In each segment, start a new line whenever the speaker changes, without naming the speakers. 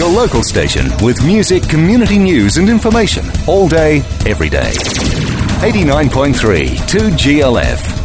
Your local station with music, community news and information all day, every day. 89.3 2GLF.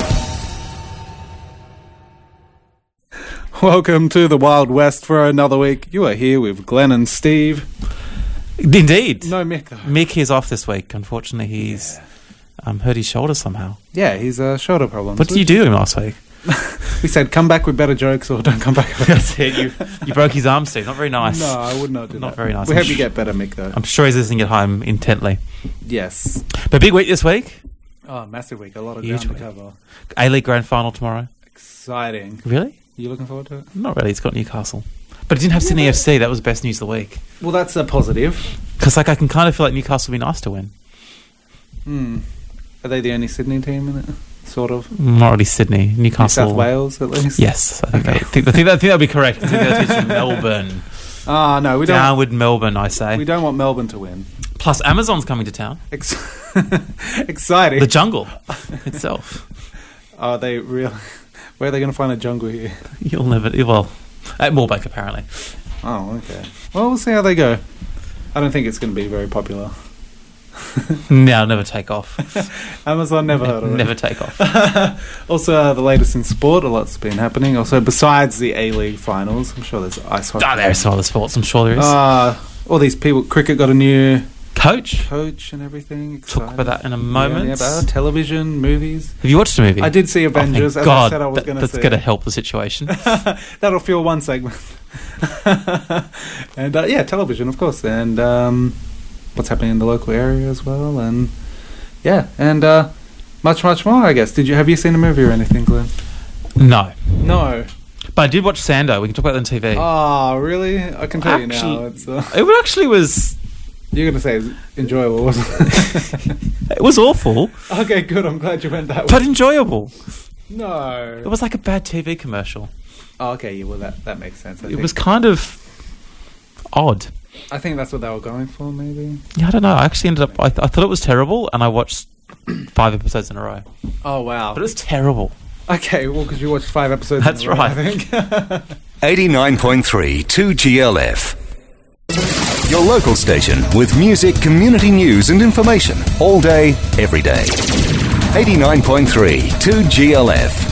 Welcome to the Wild West for another week. You are here with Glenn and Steve.
Indeed.
No Mick, though.
Mick is off this week. Unfortunately, he's hurt his shoulder somehow.
Yeah, he's a shoulder problem.
What did you do to him last week?
We said, come back with better jokes or don't come back with
That's it. You broke his arm, Steve. Not very nice.
No, I would not do that.
Not very nice.
We hope you get better, Mick, though.
I'm sure he's listening at home intently.
Yes.
But big week this week.
Oh, massive week. A lot of
Huge
ground to
week.
cover.
A-League Grand Final tomorrow.
Exciting.
Really?
You looking forward to it?
Not really. It's got Newcastle. But it didn't have Sydney FC. That was best news of the week.
Well, that's a positive.
Because I can kind of feel like Newcastle would be nice to win.
Are they the only Sydney team in it? Sort of.
Not really Sydney. Newcastle.
New South Wales, at least?
Yes. I think that would be correct. I think that's from Melbourne.
Ah, no, we don't.
Downward Melbourne, I say.
We don't want Melbourne to win.
Plus, Amazon's coming to town.
Exciting.
The jungle itself.
Are they really? Where are they going to find a jungle here?
You'll never... Well, at Moorebank, apparently.
Oh, okay. Well, we'll see how they go. I don't think it's going to be very popular.
No, never take off.
Amazon never heard of it.
Never take off.
Also, the latest in sport, a lot's been happening. Also, besides the A-League finals, I'm sure there's ice hockey.
There's some other sports, I'm sure there is.
All these people, cricket got a new
Coach
and everything.
Talk about that in a moment.
Yeah, about television, movies.
Have you watched the movie?
I did see Avengers,
thank
as
God.
I said I was going to see.
That's going to help the situation.
That'll fuel one segment. And, yeah, television, of course. And what's happening in the local area as well. And, yeah, and much, much more, I guess. Have you seen the movie or anything, Glenn?
No. But I did watch Sando. We can talk about it on TV.
Oh, really? I can tell you now.
It actually was...
You're going to say it's enjoyable, wasn't it?
It was awful.
Okay, good. I'm glad you went that way.
But enjoyable.
No.
It was like a bad TV commercial.
Oh, okay. Yeah, well, that makes sense.
It was kind of odd.
I think that's what they were going for, maybe.
Yeah, I don't know. I actually ended up... I thought it was terrible, and I watched 5 episodes in a row.
Oh, wow.
But it was terrible.
Okay, well, because you watched 5 episodes
That's
in a row,
right.
I think.
89.3 2GLF. Your local station with music, community news and information all day, every day. 89.3 2GLF.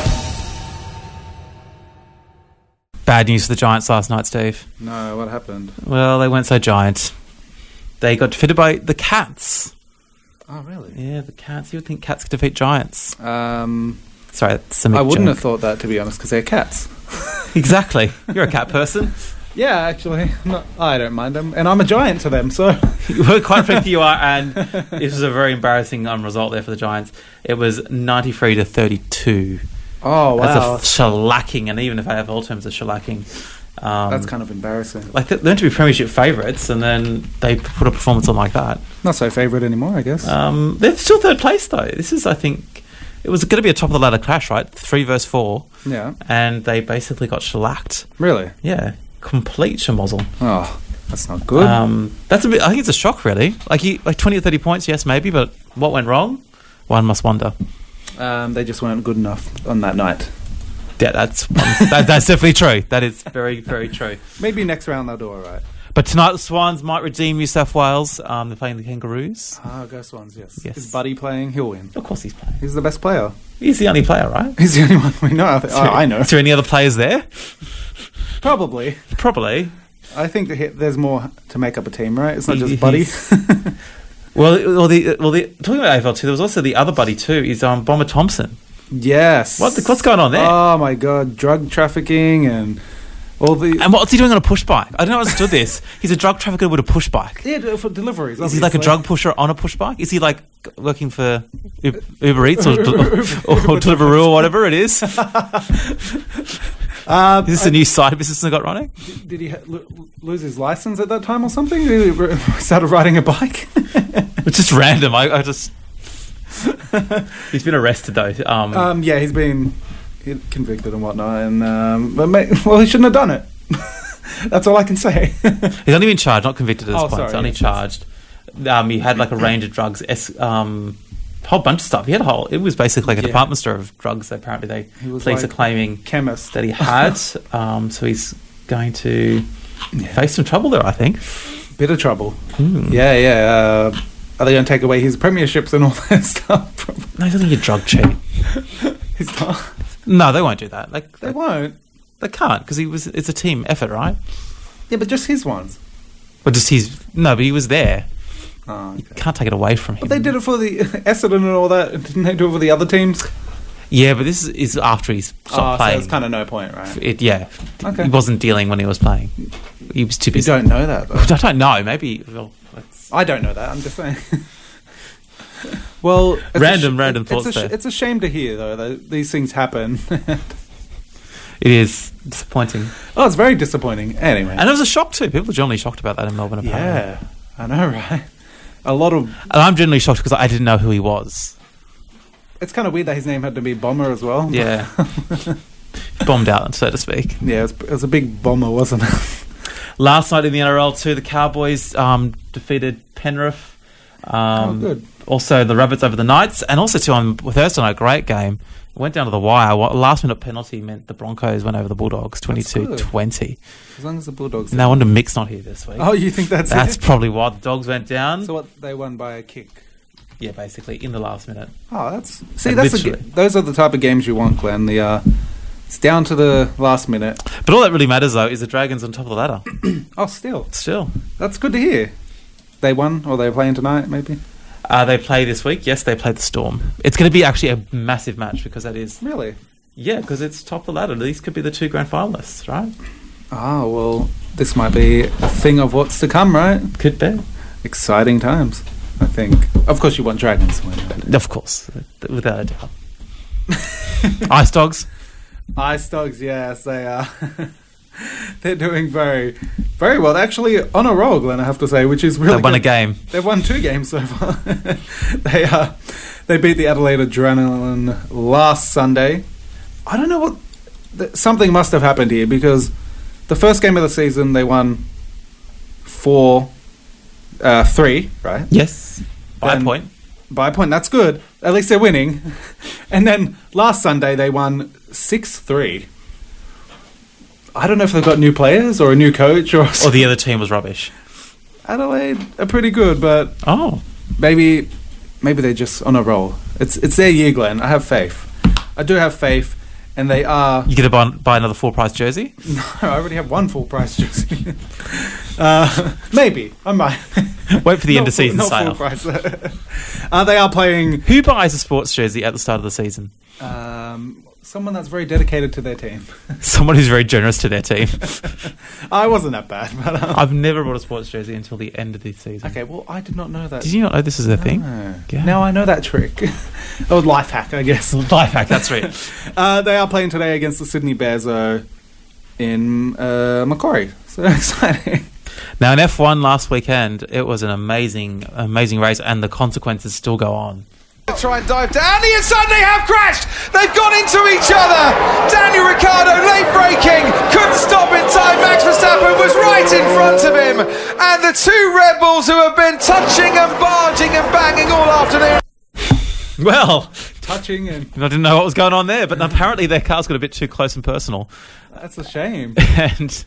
Bad news for the Giants last night, Steve.
No, what happened?
Well, they weren't so giant. They got defeated by the Cats.
Oh, really?
Yeah, the Cats. You would think Cats could defeat Giants.
Sorry,
that's a Mick
I wouldn't
joke.
have thought that, to be honest, because they're cats.
Exactly. You're a cat person.
Yeah, actually. No, I don't mind them. And I'm a giant to them, so...
Well, quite frankly, you are, and this was a very embarrassing result there for the Giants. It was 93-32.
Oh, wow.
That's a shellacking, and even if AFL terms are shellacking...
that's kind of embarrassing.
Like, they're meant to be premiership favourites, and then they put a performance on like that.
Not so favourite anymore, I guess.
They're still third place, though. This is, I think... It was going to be a top-of-the-ladder clash, right? 3 versus 4.
Yeah.
And they basically got shellacked.
Really?
Yeah. Complete schmozzle.
Oh, that's not good.
That's a bit... I think it's a shock, really. Like 20 or 30 points, yes, maybe, but what went wrong? One must wonder.
They just weren't good enough on that night.
Yeah, that's definitely true. That is very, very true.
Maybe next round they'll do all right.
But tonight the Swans might redeem New South Wales. They're playing the Kangaroos.
Ah, go Swans, yes.
Yes.
Is Buddy playing? He'll win.
Of course he's playing.
He's the best player.
He's the only player, right?
He's the only one we know. I know.
Is there any other players there?
Probably.
Probably.
I think there's more to make up a team, right? It's not just Buddy.
Well, talking about AFL too, there was also the other Buddy too. Is Bomber Thompson.
Yes.
What's going on there?
Oh my God, drug trafficking and all the...
And what's he doing on a push bike? I don't understood this. He's a drug trafficker with a push bike.
Yeah, for deliveries.
Is he like a drug pusher on a push bike? Is he like working for Uber Eats or Deliveroo or whatever it is? Is this a new side business that got running?
Did he lose his license at that time or something? He started riding a bike?
It's just random. I just... He's been arrested though.
Yeah, he's been convicted and whatnot, and well, he shouldn't have done it. That's all I can say.
He's only been charged, not convicted at this point.
Sorry,
He's only charged. He had like a range of drugs, whole bunch of stuff. He had it was basically like a department store of drugs. Apparently, police are claiming
chemist
that he had. So he's going to face some trouble there, I think.
Bit of trouble. Yeah. Are they going to take away his premierships and all that stuff?
No, I don't think you drug cheat.
He's not.
No, they won't do that.
They won't.
They can't because it's a team effort, right?
Yeah, but just his ones.
But just but he was there.
Oh, okay.
You can't take it away from him.
But they did it for the Essendon and all that. Didn't they do it for the other teams?
Yeah, but this is after he's stopped playing.
So it's kind of no point, right?
Okay. He wasn't dealing when he was playing. He was too busy.
You don't know that, though.
I don't know. Maybe. Well,
I don't know that. I'm just saying. Well,
random thoughts there.
It's a shame to hear, though, that these things happen.
It is disappointing.
Oh, it's very disappointing. Anyway.
And it was a shock, too. People are generally shocked about that in Melbourne, apparently.
Yeah, I know, right? A lot of...
And I'm generally shocked because I didn't know who he was.
It's kind of weird that his name had to be Bomber as well.
Yeah. Bombed out, so to speak.
Yeah, it was a big bomber, wasn't it?
Last night in the NRL too, the Cowboys defeated Penrith.
Good.
Also, the Rabbits over the Knights. And also, too, on Thursday night, great game. It went down to the wire. Last-minute penalty meant the Broncos went over the Bulldogs, 22-20.
As long as the Bulldogs...
No wonder Mick's not here this week.
Oh, you think that's
That's
it?
probably why the Dogs went down.
So what, they won by a kick?
Yeah, basically, in the last minute.
Oh, those are the type of games you want, Glenn. It's down to the last minute.
But all that really matters, though, is the Dragons on top of the ladder.
Oh, still.
That's
good to hear. They won, or they're playing tonight, maybe?
They play this week. Yes, they play the Storm. It's going to be actually a massive match because that is...
Really?
Yeah, because it's top of the ladder. These could be the two grand finalists, right?
Oh, well, this might be a thing of what's to come, right?
Could be.
Exciting times, I think. Of course you want Dragons to win, right?
Of course, without a doubt. Ice Dogs?
Ice Dogs, yes, they are. They're doing very, very well. They're actually on a roll, Glenn, I have to say, which is really
They've won
good.
a game.
They've won 2 games so far. They beat the Adelaide Adrenaline last Sunday. I don't know what... Something must have happened here, because the first game of the season, they won 4-3, right?
Yes. By a point.
By a point, that's good. At least they're winning. And then last Sunday, they won 6-3. I don't know if they've got new players or a new coach or
the other team was rubbish.
Adelaide are pretty good, but maybe they're just on a roll. It's their year, Glenn. I have faith. I do have faith, and they are.
You gonna buy another full price jersey?
No, I already have one full price jersey. Maybe I might
wait for the end of season
Full
sale.
price. They are playing.
Who buys a sports jersey at the start of the season?
Someone that's very dedicated to their team.
Someone who's very generous to their team.
I wasn't that bad, but
I've never bought a sports jersey until the end of the season.
Okay, well, I did not know that.
Did you not know this is a thing?
Yeah. Now I know that trick. Oh, life hack, I guess.
Life hack, that's right.
They are playing today against the Sydney Bears in Macquarie. So exciting.
Now, in F1 last weekend, it was an amazing race, and the consequences still go on.
Try and dive down. He and Sunday have crashed. They've gone into each other. Daniel Ricciardo late braking, couldn't stop in time. Max Verstappen was right in front of him, and the 2 Red Bulls who have been touching and barging and banging all afternoon.
Well,
touching and
I didn't know what was going on there, but apparently their cars got a bit too close and personal.
That's a shame.
And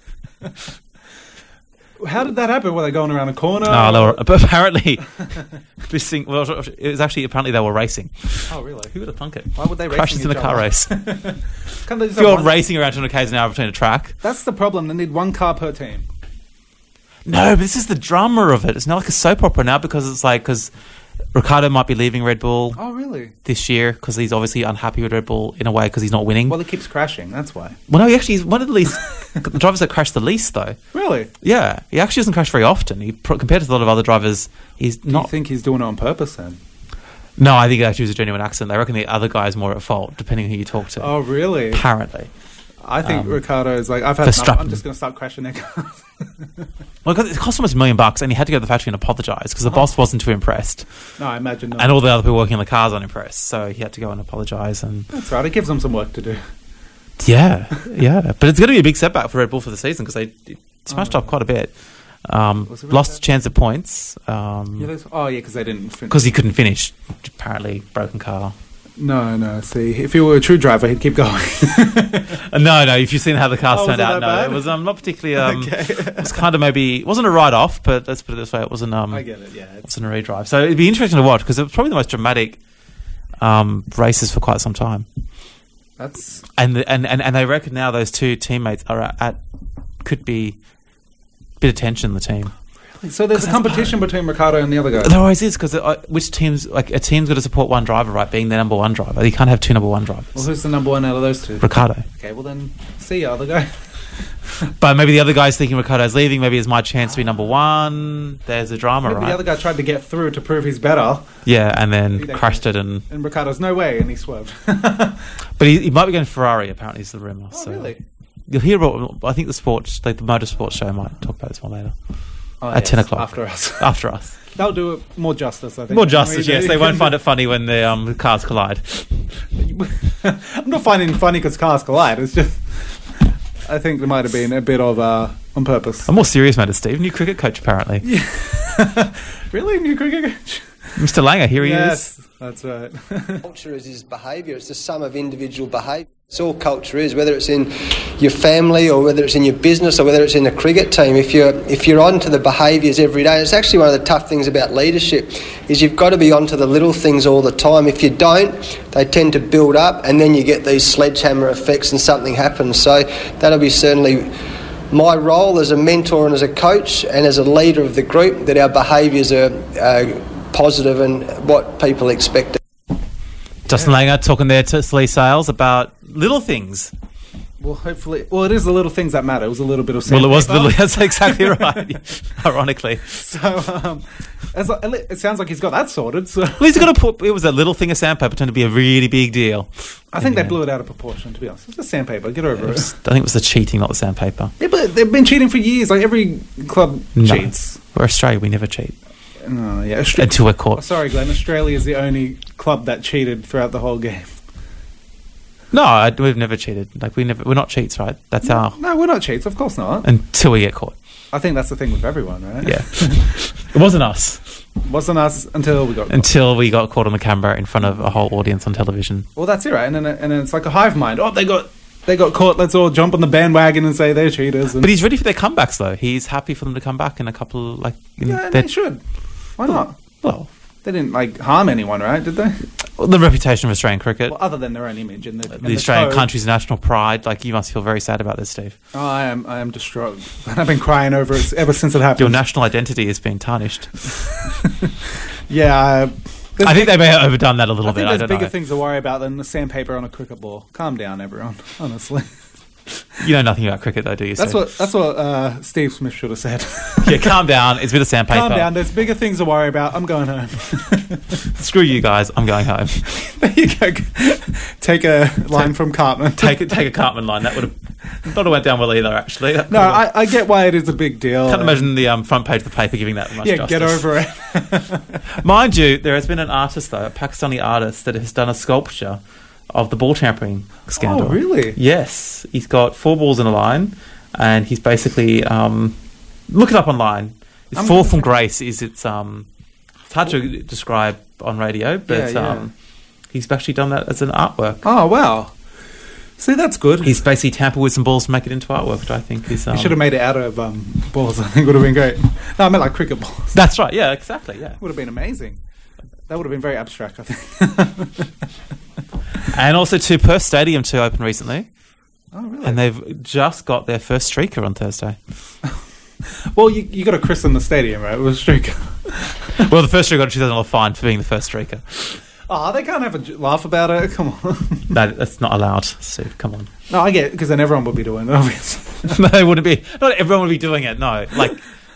how did that happen? Were they going around a corner?
No, they were. But apparently, this thing. Well, it was actually apparently they were racing.
Oh, really?
Who would have thunk it?
Why would they race
crashes in a car race?
If
you're racing around 200 k's an hour between a track.
That's the problem. They need 1 car per team.
No, but this is the drama of it. It's not like a soap opera now because Ricciardo might be leaving Red Bull.
Oh, really?
This year because he's obviously unhappy with Red Bull in a way because he's not winning.
Well, he keeps crashing. That's why.
Well, no, he's one of the the drivers that crash the least, though.
Really?
Yeah, he actually doesn't crash very often. Compared to a lot of other drivers, he's not.
Do you think he's doing it on purpose then?
No, I think it actually was a genuine accident. I reckon the other guy is more at fault, depending on who you talk to.
Oh, really?
Apparently.
I think Ricciardo is like, I've had enough. I'm just going to start crashing their cars.
Well, it cost almost $1 million, and he had to go to the factory and apologise because the boss wasn't too impressed.
No, I imagine not.
And all the other people working on the cars aren't impressed, so he had to go and apologise. And
that's right. It gives them some work to do.
Yeah. But it's going to be a big setback for Red Bull for the season because they smashed up quite a bit. Lost a chance at points.
Because they didn't finish.
Because he couldn't finish. Apparently, broken car.
No. See, if he were a true driver, he'd keep going.
No. If you've seen how the cars
Oh, was
turned
it
out,
that
no,
bad?
it was not particularly.
Okay.
It was kind of maybe it wasn't a ride off, but let's put it this way, it wasn't.
I get it. Yeah.
It wasn't a redrive. So it'd be interesting to watch because it was probably the most dramatic races for quite some time.
That's
And they reckon now those two teammates are could be a bit of tension in the team.
so. There's a competition between Ricciardo and the other guy.
There always is because which teams a team's got to support one driver, right? Being the number one driver, you can't have two number one drivers.
Well, who's the number one out of those two?
Ricciardo,
Okay, well then, see ya, other guy.
but maybe the other guy's thinking Ricciardo's leaving. Maybe it's my chance to be number one. There's a drama,
Maybe
right?
the other guy tried to get through to prove he's better,
Yeah, and then
Maybe they
crashed it, and
Ricciardo's no way, and he swerved.
but he might be going Ferrari. Apparently, is the rumor.
Oh,
so
really?
you'll hear about. I think the sports, like the motorsports show, might talk about this one later
Oh,
at 10 o'clock
after us.
After us.
That'll do it more justice, I think.
More justice, yes. They won't find it funny when the cars collide.
I'm not finding it funny because cars collide. It's just, I think there might have been a bit of on purpose.
A more serious matter, Steve. New cricket coach, apparently.
Really, new cricket coach?
Mr. Langer, here he is.
Yes, that's right.
Culture is his behaviour. It's the sum of individual behaviour. It's all culture is, whether it's in your family or whether it's in your business or whether it's in a cricket team. If you're on to the behaviours every day, it's actually one of the tough things about leadership is you've got to be on to the little things all the time. If you don't, they tend to build up and then you get these sledgehammer effects and something happens. So that'll be certainly my role as a mentor and as a coach and as a leader of the group, that our behaviours are positive and what people expect.
Justin Langer talking there to Lee Sales about little things.
Well, hopefully, it is the little things that matter. It was a little bit of
Well, it was
sandpaper.
that's exactly right. Ironically,
So it sounds like he's got that sorted. So
well, he's got to put. It was a little thing of sandpaper turned to be a really big deal.
I think
Yeah.
they blew it out of proportion. To be honest, it's just sandpaper. Get over
I
it.
think it was the cheating, not the sandpaper.
Yeah, but they've been cheating for years. Like every club
No.
cheats.
We're Australia. We never cheat
Oh, yeah.
until we're caught.
Sorry, Glenn. Australia is the only club that cheated throughout the whole game.
No, we've never cheated. Like we're not cheats, right? That's our
No, we're not cheats. Of course not.
until we get caught.
I think that's the thing with everyone, right?
Yeah, it wasn't us
Wasn't us until we got caught.
until we got caught on the camera in front of a whole audience on television.
Well, that's it, right? And then it's like a hive mind. Oh, they got caught. Let's all jump on the bandwagon and say they're cheaters. And
But he's ready for their comebacks, though. He's happy for them to come back in a couple, like...
yeah, they should. Why not?
Well,
They didn't harm anyone, right? Did they?
the reputation of Australian cricket,
Well, other than their own image and
the Australian country's national pride, like, you must feel very sad about this, Steve.
Oh, I am distraught. I've been crying over it ever since it happened.
Your national identity has been tarnished.
Yeah,
I think they may have overdone that a little
I think
bit. I
there's
don't
bigger
know.
things to worry about than the sandpaper on a cricket ball. Calm down, everyone. Honestly,
You know nothing about cricket, though, do you?
that's
Steve?
what Steve Smith should have said.
Yeah, calm down. It's a bit of sandpaper.
Calm down. There's bigger things to worry about. I'm going home.
Screw you guys. I'm going home.
There you go. Take a line from Cartman.
Take a Cartman line. That would have not went down well either, actually.
No, I get why it is a big deal.
Can't imagine the front page of the paper giving that much
Yeah,
justice.
get over it.
Mind you, there has been an artist, though, a Pakistani artist, that has done a sculpture of the ball tampering scandal.
Oh, really?
Yes. He's got 4 balls in a line, and he's basically... look it up online. It's
I'm
Fall
gonna
from
check-
Grace is it's hard to describe on radio, but
Yeah.
he's actually done that as an artwork.
Oh, wow. See, that's good.
He's basically tampered with some balls to make it into artwork, which I think is...
He should have made it out of balls. I think would have been great. No, I meant like cricket balls.
That's right, yeah, exactly, yeah.
Would have been amazing. That would have been very abstract, I think.
And also to Perth Stadium to open recently,
Oh, really?
and they've just got their first streaker on Thursday.
Well, you got to christen the stadium, right? It was streaker.
Well, the first streaker got a $2,000 fine for being the first streaker.
Oh, they can't have a laugh about it. Come on.
No, that's not allowed, Steve. Come on.
No, I get it, because then everyone would be doing it, obviously.
No, they wouldn't be. Not everyone would be doing it. No, like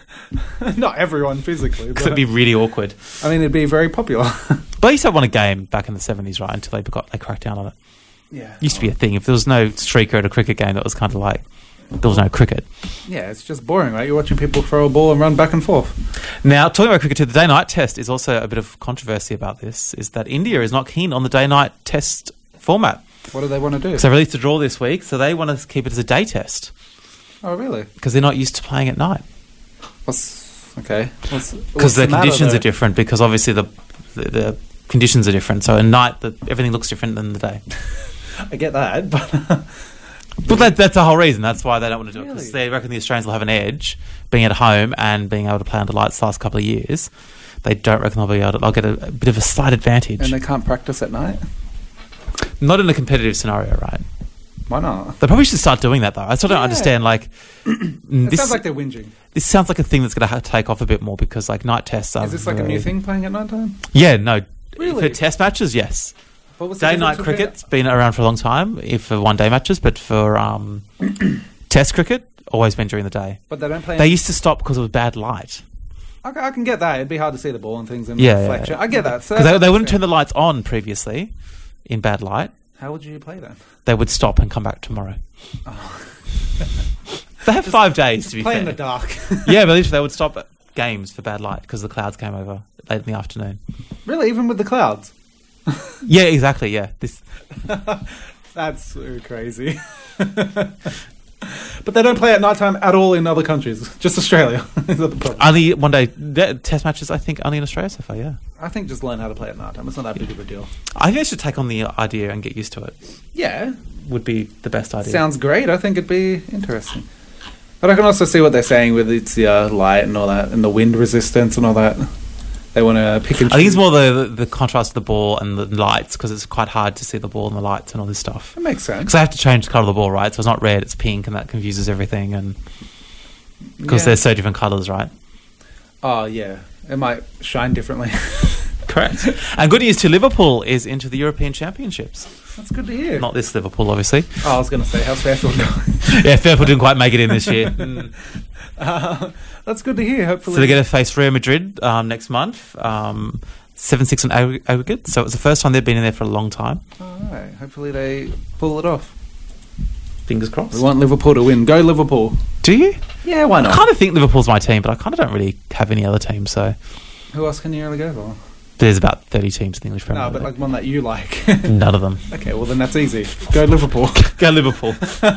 Not everyone physically,
because
but
it'd be really awkward.
I mean, it'd be very popular.
But I used to have won a game back in the 70s, right? Until they cracked down on it.
Yeah.
It used to be a thing. If there was no streaker at a cricket game, that was kind of like there was no cricket.
Yeah, it's just boring, right? You're watching people throw a ball and run back and forth.
Now, talking about cricket too, the day-night test is also a bit of controversy about this. Is that India is not keen on the day-night test format.
What do they want to do?
So they released a draw this week, so they want to keep it as a day test
Oh, really?
because they're not used to playing at night.
Okay.
Because the conditions are different. Because obviously the conditions are different. So at night, everything looks different than the day.
I get that, but
But that's the whole reason. That's why they don't want to do it, because
Really?
they reckon the Australians will have an edge being at home and being able to play under lights the last couple of years. They don't reckon they'll be able to. They'll get a bit of a slight advantage.
and they can't practice at night.
Not in a competitive scenario, right?
Why not?
They probably should start doing that, though. I still don't
Yeah.
understand. Like,
It
this
sounds like they're whinging.
this sounds like a thing that's going to take off a bit more, because like night tests are.
Is this like a new
very-
thing, playing at night time?
Yeah, no.
Really?
For test matches, yes.
What was the
Day-night
difference between-
cricket's been around for a long time, for one-day matches, but for test cricket, always been during the day.
But they don't play.
They used to stop because it was bad light.
Okay, I can get that. It'd be hard to see the ball and things in
Yeah,
reflection.
yeah.
I get that. So
Because they wouldn't turn the lights on previously in bad light.
How would you play then?
They would stop and come back tomorrow. They have 5 days, to be
Play
fair.
in the dark.
Yeah, but literally they would stop at games for bad light because the clouds came over late in the afternoon.
Really, even with the clouds?
Yeah, exactly, yeah.
That's so crazy. But they don't play at night time at all in other countries. Just Australia. Is that the problem?
Only one day, test matches, I think, only in Australia so far, yeah.
I think just learn how to play at night time. It's not that big of a deal.
I think they should take on the idea and get used to it.
Yeah,
Would be the best idea.
sounds great. I think it'd be interesting. But I can also see what they're saying with its light and all that, and the wind resistance and all that. They want to pick and choose.
I think it's more the contrast of the ball and the lights, because it's quite hard to see the ball and the lights and all this stuff.
That makes sense.
Because I have to change the colour of the ball, right? So it's not red, it's pink, and that confuses everything. And because
Yeah.
they're so different colours, right?
Oh, yeah. It might shine differently.
Correct. And good news to Liverpool is into the European Championships.
That's good to hear.
Not this Liverpool, obviously.
Oh, I was going to say, how's Fairfield going?
Yeah, Fairfield didn't quite make it in this year.
That's good to hear. Hopefully,
So they're going to face Real Madrid next month, 7-6 on aggregate. So it's the first time they've been in there for a long time.
All right. Hopefully they pull it off.
Fingers crossed.
We want Liverpool to win. Go Liverpool.
Do you?
Yeah, why
I
not?
kind of think Liverpool's my team, but I kind of don't really have any other team. So
Who else can you really go for?
there's about 30 teams in the English Premier
No,
League.
but like one that you like.
None of them.
Okay, well then that's easy. Go Liverpool.
Go Liverpool.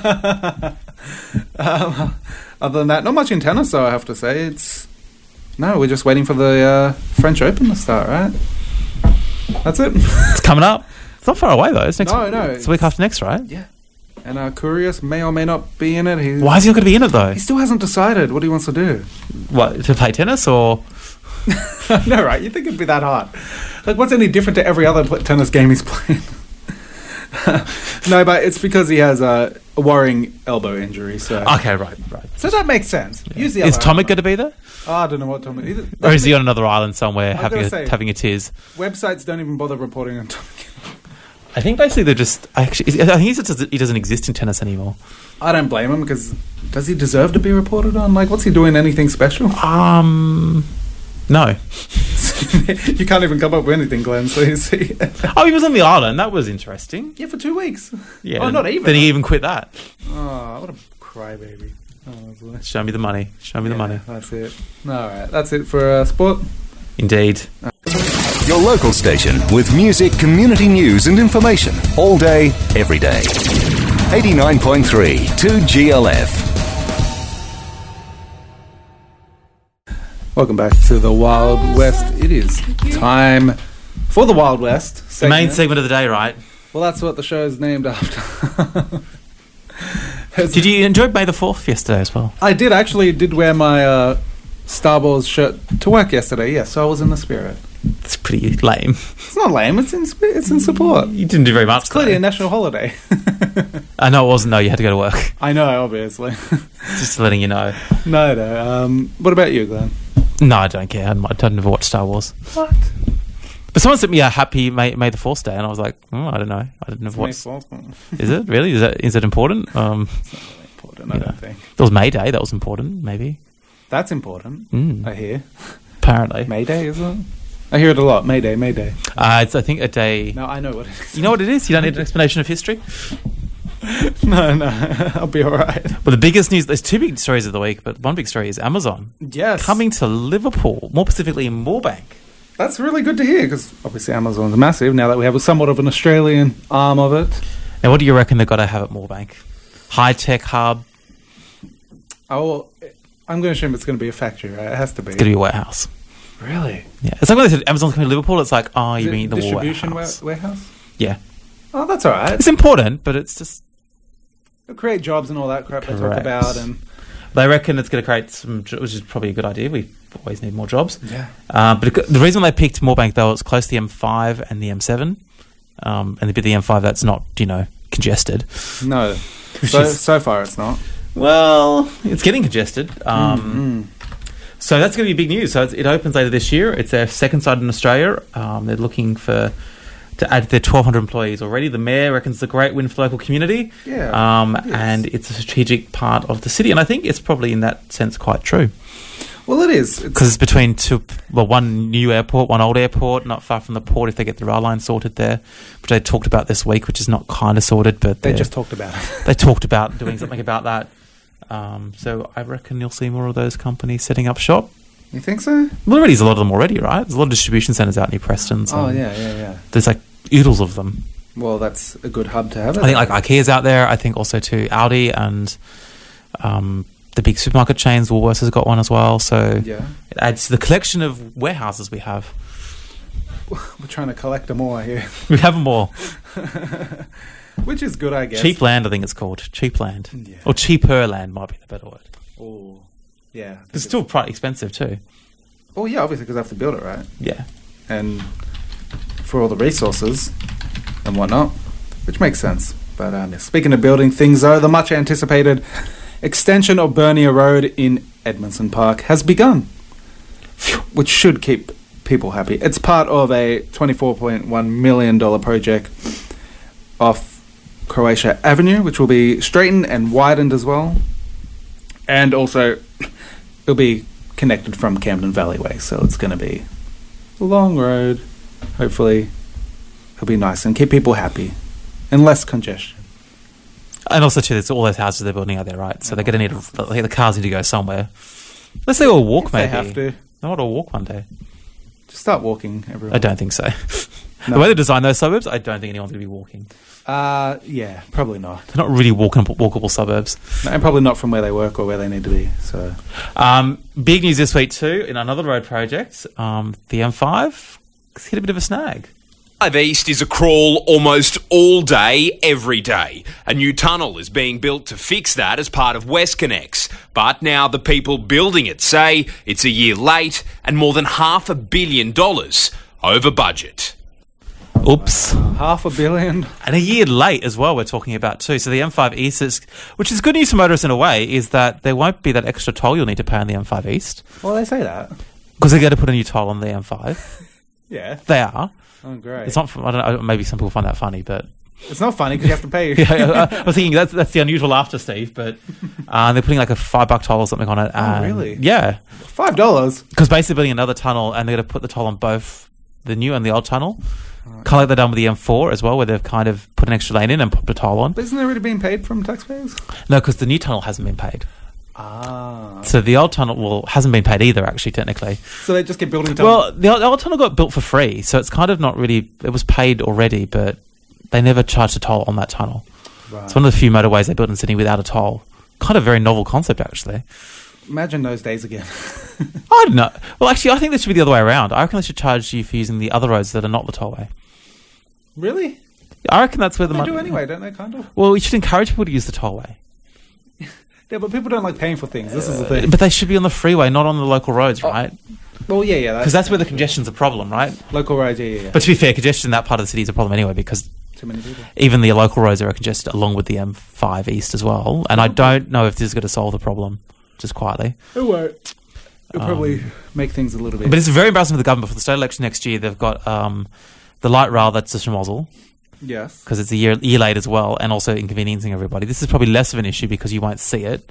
Other than that, not much in tennis though, I have to say. We're just waiting for the French Open to start, right? That's it.
It's coming up. It's not far away though. It's next.
No,
It's the week after next, right?
Yeah. And Kyrgios may or may not be in it.
Why is he not going to be in it though?
He still hasn't decided what he wants to do.
What, to play tennis or?
No, right? You think it'd be that hard? Like, what's any different to every other tennis game he's playing? No, but it's because he has a worrying elbow injury. So,
Okay, right.
so that makes sense. Use the
Is
other
Tomic
arm.
going to be there,
Oh, I don't know what Tomic.
or is he on another island somewhere
I was gonna say-
having a tiz?
Websites don't even bother reporting on Tomic.
I think basically they're just actually. I think he doesn't exist in tennis anymore.
I don't blame him because does he deserve to be reported on? Like, what's he doing? Anything special?
No.
You can't even come up with anything, Glenn. So you see,
Oh, he was on the island. That was interesting.
yeah, for 2 weeks.
Yeah.
Oh, not even.
Then he even quit that.
Oh, what a crybaby. Oh,
Show me the money. Show me the money.
That's it. All right, that's it for sport.
Indeed.
Your local station with music, community news and information all day, every day. 89.3 2GLF.
Welcome back to the Wild West. It is time for the Wild West
The main
segment.
segment of the day, right?
Well, that's what the show is named after.
Did you enjoy May the 4th yesterday as well?
I did wear my Star Wars shirt to work yesterday. Yes, so I was in the spirit.
It's pretty lame.
It's not lame. It's in support.
You didn't do very much.
It's clearly a
though.
national holiday.
I know it wasn't. No, you had to go to work.
I know, obviously.
Just letting you know.
No. What about you, Glenn?
No, I don't care. I never watched Star Wars.
What?
But someone sent me a happy May the 4th day, and I was like, I don't know. I didn't know what. Is it really? Is it important?
Important, I
Yeah.
don't think.
There was May Day. That was important. Maybe.
That's important, I hear.
Apparently.
May Day, is it? I hear it a lot. May Day, May Day.
It's I think a day.
No, I know what it is.
You know what it is? You don't need an explanation of history.
No, I'll be all right.
Well, the biggest news. There's two big stories of the week, but one big story is Amazon
Yes.
coming to Liverpool, more specifically in Moorebank.
That's really good to hear because obviously Amazon's massive now that we have somewhat of an Australian arm of it.
Now, what do you reckon they've got to have at Moorebank? High tech hub.
Oh, I'm going to assume it's going to be a factory, right? It has to be.
It's going to be a warehouse.
Really?
Yeah, it's like when they said Amazon's coming to Liverpool. It's like, oh, you mean the
distribution
warehouse?
warehouse?
Yeah,
Oh, that's all right.
it's important, but it's just
It'll create jobs and all that crap they talk
Correct.
about. And
they reckon it's going to create some, which is probably a good idea. We always need more jobs.
yeah,
But the reason they picked Moorebank though, it's close to the M5 and the M7, and the bit of the M5 that's not congested.
no.
Which
So,
is-
so far, it's not.
Well, it's getting congested. So that's going to be big news. So it opens later this year. It's their second site in Australia. They're looking to add their 1,200 employees already. The mayor reckons it's a great win for the local community.
Yeah, it is.
And it's a strategic part of the city. And I think it's probably in that sense quite true.
Well, it is.
Because it's between one new airport, one old airport, not far from the port if they get the rail line sorted there, which they talked about this week, which is not kind of sorted, but
They just talked about it.
they talked about doing something about that. So I reckon you'll see more of those companies setting up shop.
You think so?
Well, already there's a lot of them already, right? There's a lot of distribution centres out near Preston. So
Oh, yeah.
there's like oodles of them.
Well, that's a good hub to have.
I think like IKEA's out there. I think also too Aldi and the big supermarket chains. Woolworths has got one as well. So
Yeah.
it adds to the collection of warehouses we have.
We're trying to collect them all here,
We have them all.
which is good, I guess.
Cheap land, I think it's called. Cheap land.
Yeah.
Or cheaper land might be the better word.
Oh, yeah.
It's still quite expensive too.
Oh, yeah, obviously, because I have to build it, right?
Yeah.
And for all the resources and whatnot, which makes sense. But speaking of building things, though, the much-anticipated extension of Bernier Road in Edmondson Park has begun, which should keep people happy. It's part of a $24.1 million project off Croatia Avenue, which will be straightened and widened as well. And also, it'll be connected from Camden Valley Way, so it's going to be a long road. Hopefully, it'll be nice and keep people happy and less congestion.
And also too, there's all those houses they're building out there, right? So they're going to need the cars need to go somewhere. Let's say all walk,
If
maybe.
they have to.
They might all walk one day.
Just start walking, everyone.
I don't think so.
No.
The way they design those suburbs, I don't think anyone's going to be walking.
Yeah, probably not.
They're not really walkable suburbs.
No, and probably not from where they work or where they need to be. So
Big news this week too in another road project. The M5 hit a bit of a snag.
5 East is a crawl almost all day, every day. A new tunnel is being built to fix that as part of WestConnex. But now the people building it say it's a year late and more than $500 million over budget.
Oops.
$500 million.
And a year late as well, we're talking about too. So the M5 East is, which is good news for motorists in a way, is that there won't be that extra toll you'll need to pay on the M5 East.
Well, they say that.
Because they're going to put a new toll on the M5.
Yeah.
They are.
Oh, great.
It's not, I don't know, maybe some people find that funny, but
It's not funny because you have to pay.
I was thinking that's the unusual after, Steve, but they're putting like a $5 toll or something on it. And
really?
Yeah.
$5.
Because basically building another tunnel and they're going to put the toll on both the new and the old tunnel. Kind of like they've done with the M4 as well, where they've kind of put an extra lane in and popped a toll on.
But isn't it already being paid from taxpayers?
No, because the new tunnel hasn't been paid.
Ah.
So the old tunnel hasn't been paid either, actually, technically.
So they just keep building tunnels?
Well, the old tunnel got built for free, so it's kind of not really... It was paid already, but they never charged a toll on that tunnel.
Right.
It's one of the few motorways they built in Sydney without a toll. Kind of very novel concept, actually.
Imagine those days again.
I don't know. Well, actually, I think this should be the other way around. I reckon they should charge you for using the other roads that are not the tollway.
Really?
I reckon that's where the
They
money...
do anyway, don't they, kind of?
Well, you should encourage people to use the tollway.
Yeah, but people don't like paying for things. This is the thing.
But they should be on the freeway, not on the local roads, right?
Well, yeah.
Because that's where the congestion's a problem, right?
Local roads, yeah.
But to be fair, congestion in that part of the city is a problem anyway, because
Too many people.
even the local roads are congested along with the M5 East as well. And I don't know if this is going to solve the problem, just quietly.
It won't. It'll probably make things a little bit...
But it's very embarrassing for the government. For the state election next year, they've got the light rail that's a schmozzle,
Yes.
because it's a year late as well, and also inconveniencing everybody. This is probably less of an issue because you won't see it.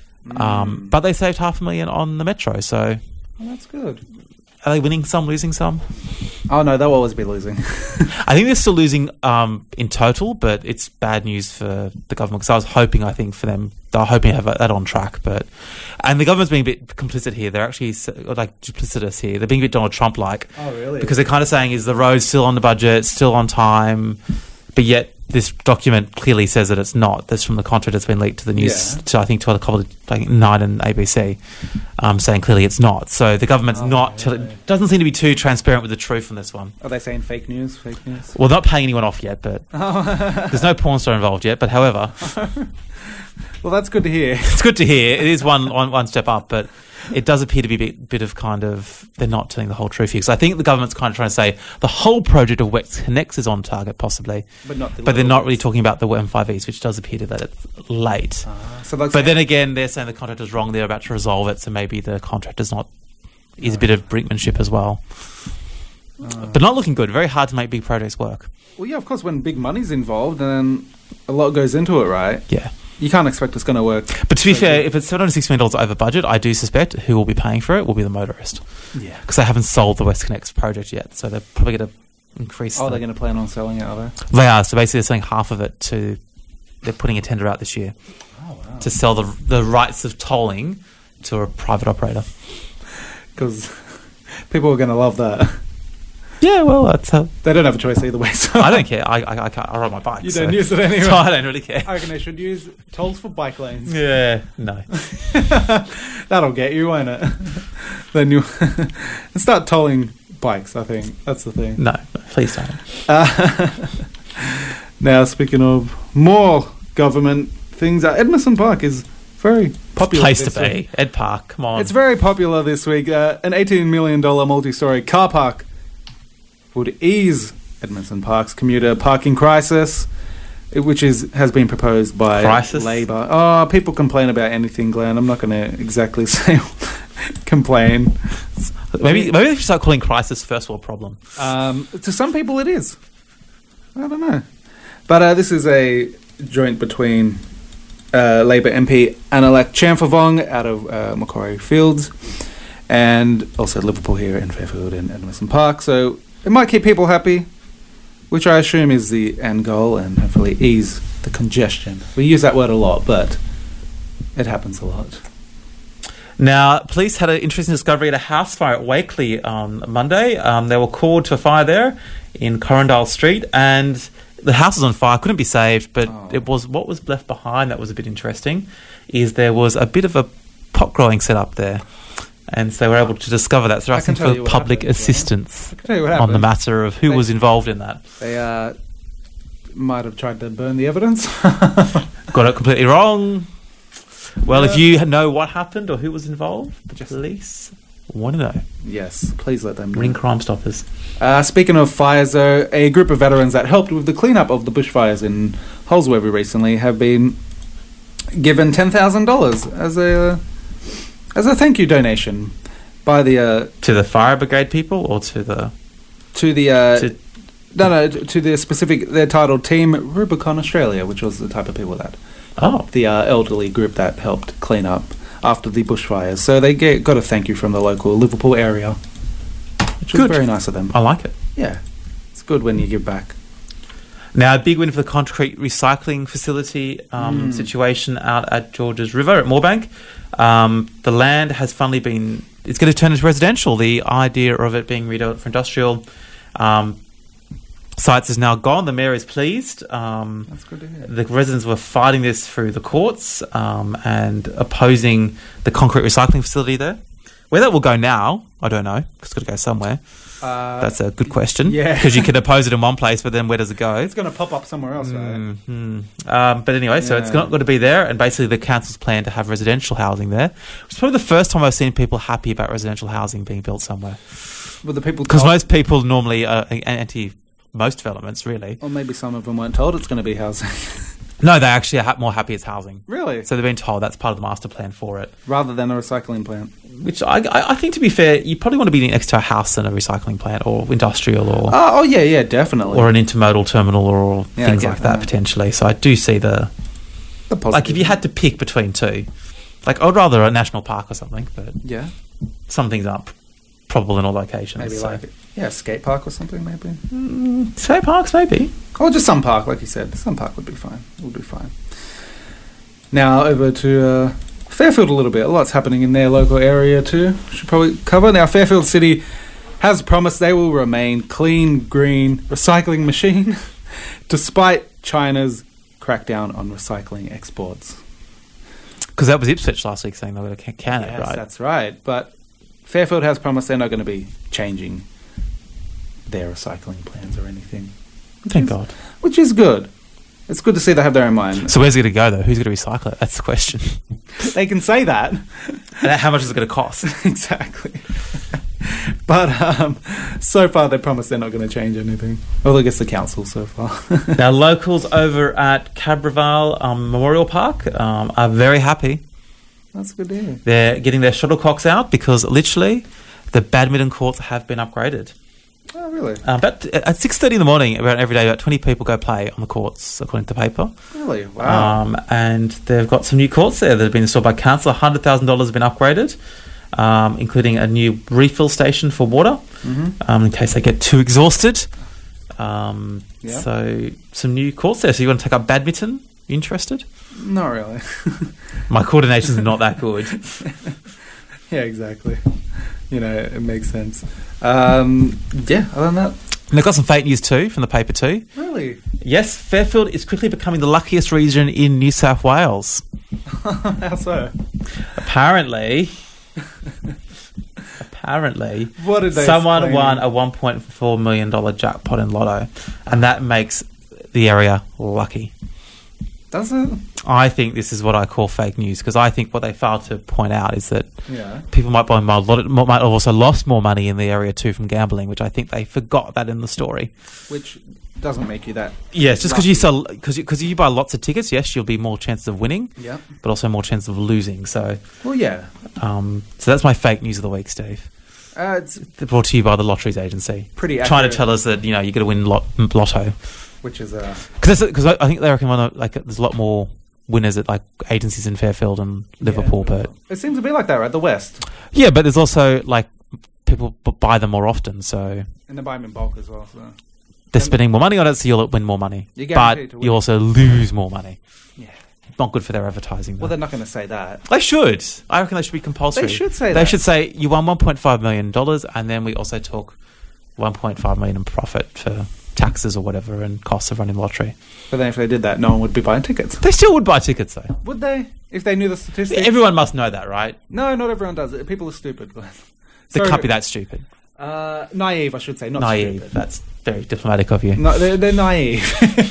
But they saved $500,000 on the metro, so
Well, that's good.
are they winning some, losing some?
Oh, no, they'll always be losing.
I think they're still losing in total, but it's bad news for the government because I was hoping, I think, for them, they were hoping to have that on track. And the government's being a bit complicit here. They're actually like duplicitous here. They're being a bit Donald Trump-like.
Oh, really?
Because they're kind of saying, is the road still on the budget, still on time, but yet this document clearly says that it's not. That's from the contract that's been leaked to the news,
Yeah.
to I think to a couple of like 9 and ABC, saying clearly it's not. So the government's doesn't seem to be too transparent with the truth on this one.
Are they saying fake news? Fake news?
Well, not paying anyone off yet, but there's no porn star involved yet. But however,
Well, that's good to hear.
it's good to hear. It is one step up, but it does appear to be a bit of kind of they're not telling the whole truth here. Because I think the government's kind of trying to say the whole project of WestConnex is on target, possibly, but they're not really talking about the M5Es, which does appear that it's late.
So that's
But then again, they're saying the contractor's wrong. They're about to resolve it, so maybe the contractor's is a bit of brinkmanship as well. But not looking good. Very hard to make big projects work.
Well, yeah, of course, when big money's involved, then a lot goes into it, right?
Yeah.
You can't expect it's going to work.
But to be fair, if it's $760 million over budget, I do suspect who will be paying for it will be the motorist.
Yeah.
Because they haven't sold the WestConnex project yet, so they're probably going to increase.
Oh, they're going to plan on selling it, are they?
They are. So basically, they're selling half of it to. They're putting a tender out this year to sell the rights of tolling to a private operator.
Because people are going to love that.
Yeah, well, that's how.
They don't have a choice either way. So
I don't care. I can't. I ride my bike.
You don't use it anyway.
So I don't really care.
I reckon they should use tolls for bike lanes.
Yeah, no.
That'll get you, won't it? Then you and start tolling bikes. I think that's the thing.
No, please don't.
Now, speaking of more government things, Edmondson Park is very popular.
Place to
this
be.
week.
Ed Park, come on.
It's very popular this week. An $18 million multi-storey car park would ease Edmondson Park's commuter parking crisis, which has been proposed by Labor. Oh, people complain about anything, Glenn. I'm not going to exactly say complain.
Maybe they should start calling crisis first world problem.
To some people, it is. I don't know. But this is a joint between Labor MP Annalek Champhavong out of Macquarie Fields and also Liverpool here in Fairfield and Edmondson Park. So it might keep people happy, which I assume is the end goal, and hopefully ease the congestion. We use that word a lot, but it happens a lot.
Now, police had an interesting discovery at a house fire at Wakeley on Monday. They were called to a fire there in Corondale Street, and the house was on fire, couldn't be saved, but it was what was left behind that was a bit interesting, is there was a bit of a pot growing set up there. And so they were able to discover that. So they're asking for public assistance on the matter of who was involved in that.
They might have tried to burn the evidence.
Got it completely wrong. Well, if you know what happened or who was involved, the police want to know.
Yes, please let them know.
Ring Crime Stoppers.
Speaking of fires, though, a group of veterans that helped with the cleanup of the bushfires in Holsworthy recently have been given $10,000 as a thank you donation by the
to the fire brigade people or to the
specific. They're titled Team Rubicon Australia, which was the type of people that the elderly group that helped clean up after the bushfires. So they got a thank you from the local Liverpool area, which was very nice of them.
I like it.
Yeah, it's good when you give back.
Now, a big win for the concrete recycling facility situation out at Georges River at Moorebank. The land has finally been... It's going to turn into residential. The idea of it being redeveloped for industrial sites is now gone. The mayor is pleased.
That's good to hear.
The residents were fighting this through the courts and opposing the concrete recycling facility there. Where that will go now, I don't know, because it's got to go somewhere. That's a good question.
Yeah.
Because you can oppose it in one place, but then where does it go?
It's going to pop up somewhere else, right?
But anyway, so it's not going to be there, and basically the council's plan to have residential housing there. It's probably the first time I've seen people happy about residential housing being built somewhere.
But the people...
Because most people normally are anti most developments, really.
Or maybe some of them weren't told it's going to be housing.
No, they actually are more happy it's housing.
Really? So
they've been told that's part of the master plan for it.
Rather than a recycling plant.
Which I think, to be fair, you probably want to be next to a house than a recycling plant or industrial or...
yeah, definitely.
Or an intermodal terminal or things like that, potentially. So I do see the like, if you had to pick between two, like, I'd rather a national park or something, but some things aren't probable in all locations.
Maybe like a skate park or something, maybe.
Skate parks, maybe.
Or just some park, like you said. Some park would be fine. Would be fine. Now, over to Fairfield a little bit. A lot's happening in their local area too. Should probably cover. Now, Fairfield City has promised they will remain clean, green recycling machine, despite China's crackdown on recycling exports.
Because that was Ipswich last week saying they were going to can it,
Yes,
right?
that's right. But Fairfield has promised they're not going to be changing their recycling plans or anything.
Thank God.
Which is good. It's good to see they have their own mind.
So where's it going to go, though? Who's going to recycle it? That's the question.
They can say that.
And how much is it going to cost?
Exactly. But so far they promised they're not going to change anything. Well, I guess the council so far.
Now, locals over at Cabraval Memorial Park are very happy.
That's good to hear.
They're getting their shuttlecocks out because literally the badminton courts have been upgraded.
Oh, really?
About at 6:30 in the morning, around every day, about 20 people go play on the courts, according to paper.
Really? Wow.
And they've got some new courts there that have been installed by council. $100,000 has been upgraded, including a new refill station for water, in case they get too exhausted. So some new courts there. So you want to take up badminton? You interested?
Not really.
My coordination's not that good.
Yeah, exactly. You know, it makes sense. Other than that.
And they've got some fake news too, from the paper too.
Really?
Yes, Fairfield is quickly becoming the luckiest region in New South Wales.
How so?
Apparently,
What did they
someone
explain?
won a $1.4 million jackpot in Lotto, and that makes the area lucky.
Does it?
I think this is what I call fake news, because I think what they failed to point out is that
Yeah.
people might have also lost more money in the area too from gambling, which I think they forgot that in the story.
Which doesn't make you that.
Yes, just because you buy lots of tickets, yes, you'll be more chances of winning,
Yep.
but also more chances of losing. So,
Well, yeah.
so that's my fake news of the week, Steve.
It's
Brought to you by the Lotteries Agency.
pretty
Trying
accurate.
to tell us that you got to win Lotto,
Which is
because I think they reckon there's a lot more winners at like agencies in Fairfield and Liverpool, but
it seems to be like that, right? The West.
yeah, but there's also like people buy them more often, so
And they buy them in bulk as well. So.
they're spending more money on it, so you'll win more money.
You're
But
guaranteed to win.
you also lose more money.
Yeah.
Not good for their advertising, though.
Well, they're not going to say that.
They should. I reckon they should be compulsory.
They should say
They
that.
should say, you won $1.5 million, and then we also took $1.5 million in profit for taxes or whatever and costs of running the lottery.
But then if they did that, no one would be buying tickets.
They still would buy tickets, though.
Would they? If they knew the statistics?
Everyone must know that, right?
No, not everyone does it. People are stupid.
They can't be that stupid.
Naive, I should say. Not
Naive.
stupid.
That's very diplomatic of you.
No, they're naive.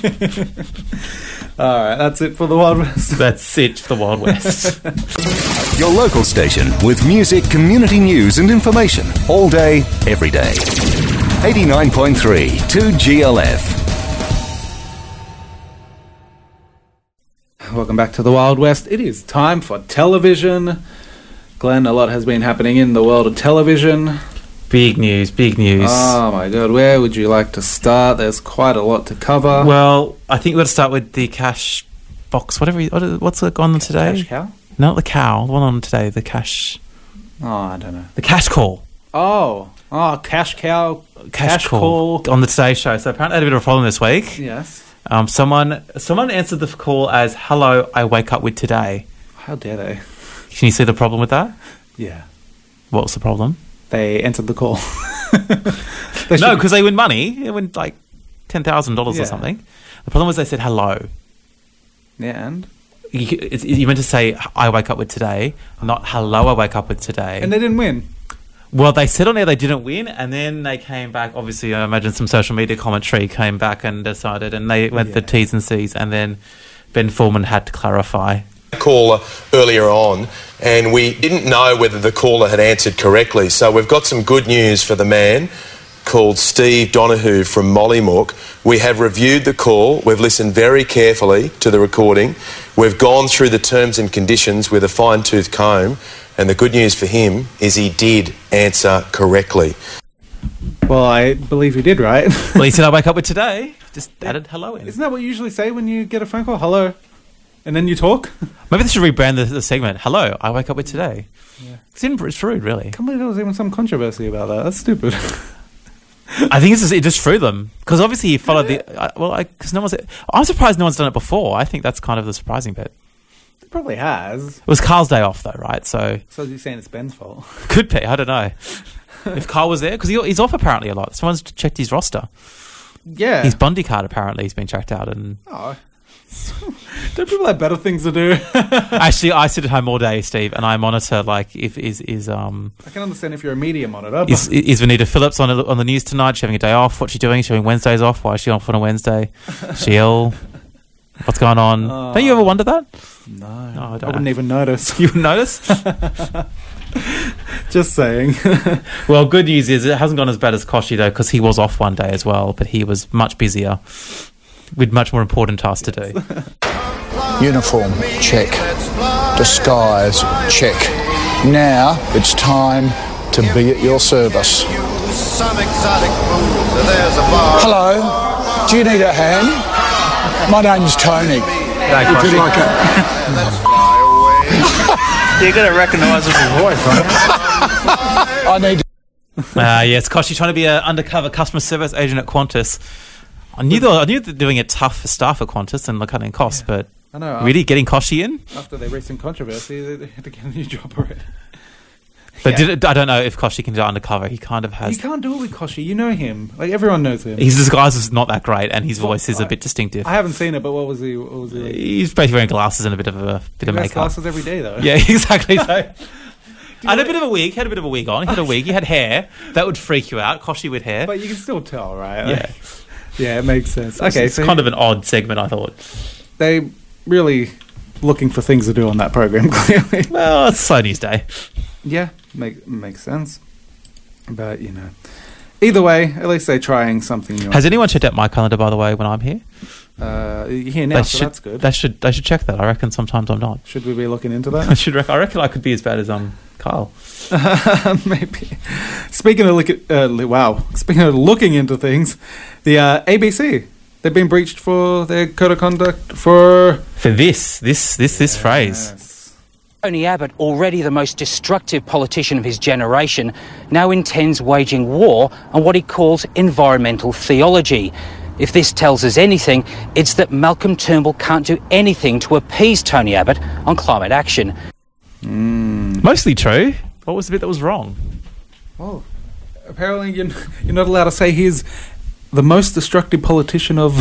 All right, that's it for the Wild West.
That's it for the Wild West.
Your local station with music, community news and information all day, every day. 89.3 2GLF.
Welcome back to the Wild West. It is time for television. Glenn, a lot has been happening in the world of television.
Big news, big news.
Oh my god, where would you like to start? There's quite a lot to cover.
Well, I think we're going to start with the cash box, what's it on today?
Cash cow?
Not the cow, the one on today, the cash...
Oh, I don't know.
The cash call.
Oh, cash cow. Cash call.
on the Today Show. So apparently I had a bit of a problem this week.
Yes.
Someone answered the call as, "Hello, I wake up with today."
How dare they?
Can you see the problem with that?
Yeah.
What was the problem?
They entered the call.
No, because they win money. They win like $10,000
Yeah.
or something. The problem was they said hello.
Yeah, and?
You meant to say, "I wake up with today," not "Hello, I wake up with today."
And they didn't win.
Well, they said on there they didn't win, and then they came back. Obviously, I imagine some social media commentary came back and decided, and they went the T's and C's, and then Ben Foreman had to clarify.
Caller earlier on, and we didn't know whether the caller had answered correctly. So we've got some good news for the man called Steve Donahue from Mollymook. We have reviewed the call. We've listened very carefully to the recording. We've gone through the terms and conditions with a fine-tooth comb. And the good news for him is he did answer correctly.
Well, I believe he did, right?
Well, he said, "I wake up with today." Just added hello in.
Isn't that what you usually say when you get a phone call? Hello. And then you talk?
Maybe they should rebrand the segment. "Hello, I wake up with today." Yeah. It's rude, really.
I can't believe there was even some controversy about that. That's stupid.
I think it just threw them. Because obviously he followed I'm surprised no one's done it before. I think that's kind of the surprising bit.
It probably has.
It was Carl's day off, though, right? So
So you're saying it's Ben's fault?
could be. I don't know. If Carl was there, because he's off apparently a lot. Someone's checked his roster.
Yeah.
His Bondi card apparently has been tracked out. And
Oh. Don't people have better things to do?
actually, I sit at home all day, Steve, and I monitor like if is
I can understand if you're a media monitor.
is Vanita Phillips on the news tonight? She's having a day off. What's she doing? She's having Wednesdays off. Why is she off on a Wednesday? She ill? What's going on? Don't you ever wonder that?
No,
I don't
I wouldn't even notice.
You wouldn't notice?
Just saying.
Well, good news is it hasn't gone as bad as Koshi, though, because he was off one day as well, but he was much busier with much more important tasks to do.
Uniform, check. Disguise, check. Now it's time to be at your service. Hello, do you need a hand? My name's Tony. Would you like
You got a recognisable voice, right?
I need
Yes, Koshi trying to be an undercover customer service agent at Qantas. I knew they're doing it tough for staff at Qantas and cutting costs, but
I know.
really getting Koshi in?
After the recent controversy, they had to get a new job already.
But I don't know if Koshi can do it undercover. He kind of has.
You can't do it with Koshi. You know him. Like, everyone knows him.
His disguise is not that great, and his voice is a bit distinctive.
I haven't seen it, but what was he like?
He's basically wearing glasses and a bit of
He wears
makeup.
glasses every day, though.
Yeah, exactly. So. And a bit of a wig. Had a bit of a wig on. He had a wig. He had hair. That would freak you out. Koshi with hair.
But you can still tell, right?
Yeah.
Yeah, it makes sense. Okay,
it's
so
kind of an odd segment, I thought.
they really looking for things to do on that program, clearly.
Well, it's slow news day.
Yeah, makes sense. But, you know. Either way, at least they're trying something new.
Has anyone checked out my calendar, by the way, when I'm here?
You're here now, so that's good.
They should check that. I reckon sometimes I'm not.
Should we be looking into that?
I reckon I could be as bad as Kyle.
Maybe. Speaking of looking into things, the ABC, they've been breached for their code of conduct for
this phrase.
Tony Abbott, already the most destructive politician of his generation, now intends waging war on what he calls environmental theology. If this tells us anything, it's that Malcolm Turnbull can't do anything to appease Tony Abbott on climate action.
Mostly true. What was the bit that was wrong?
Well, apparently you're not allowed to say he's the most destructive politician of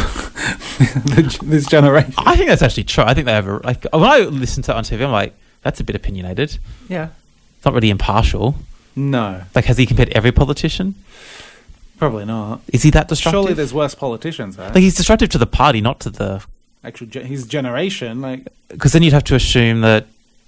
this generation.
I think that's actually true. I think when I listen to it on TV, I'm like, that's a bit opinionated.
Yeah.
It's not really impartial.
No.
Like, has he compared every politician?
Probably not.
Is he that destructive?
Surely there's worse politicians, right?
Like, he's destructive to the party, not to the...
his generation, like...
Because then you'd have to assume that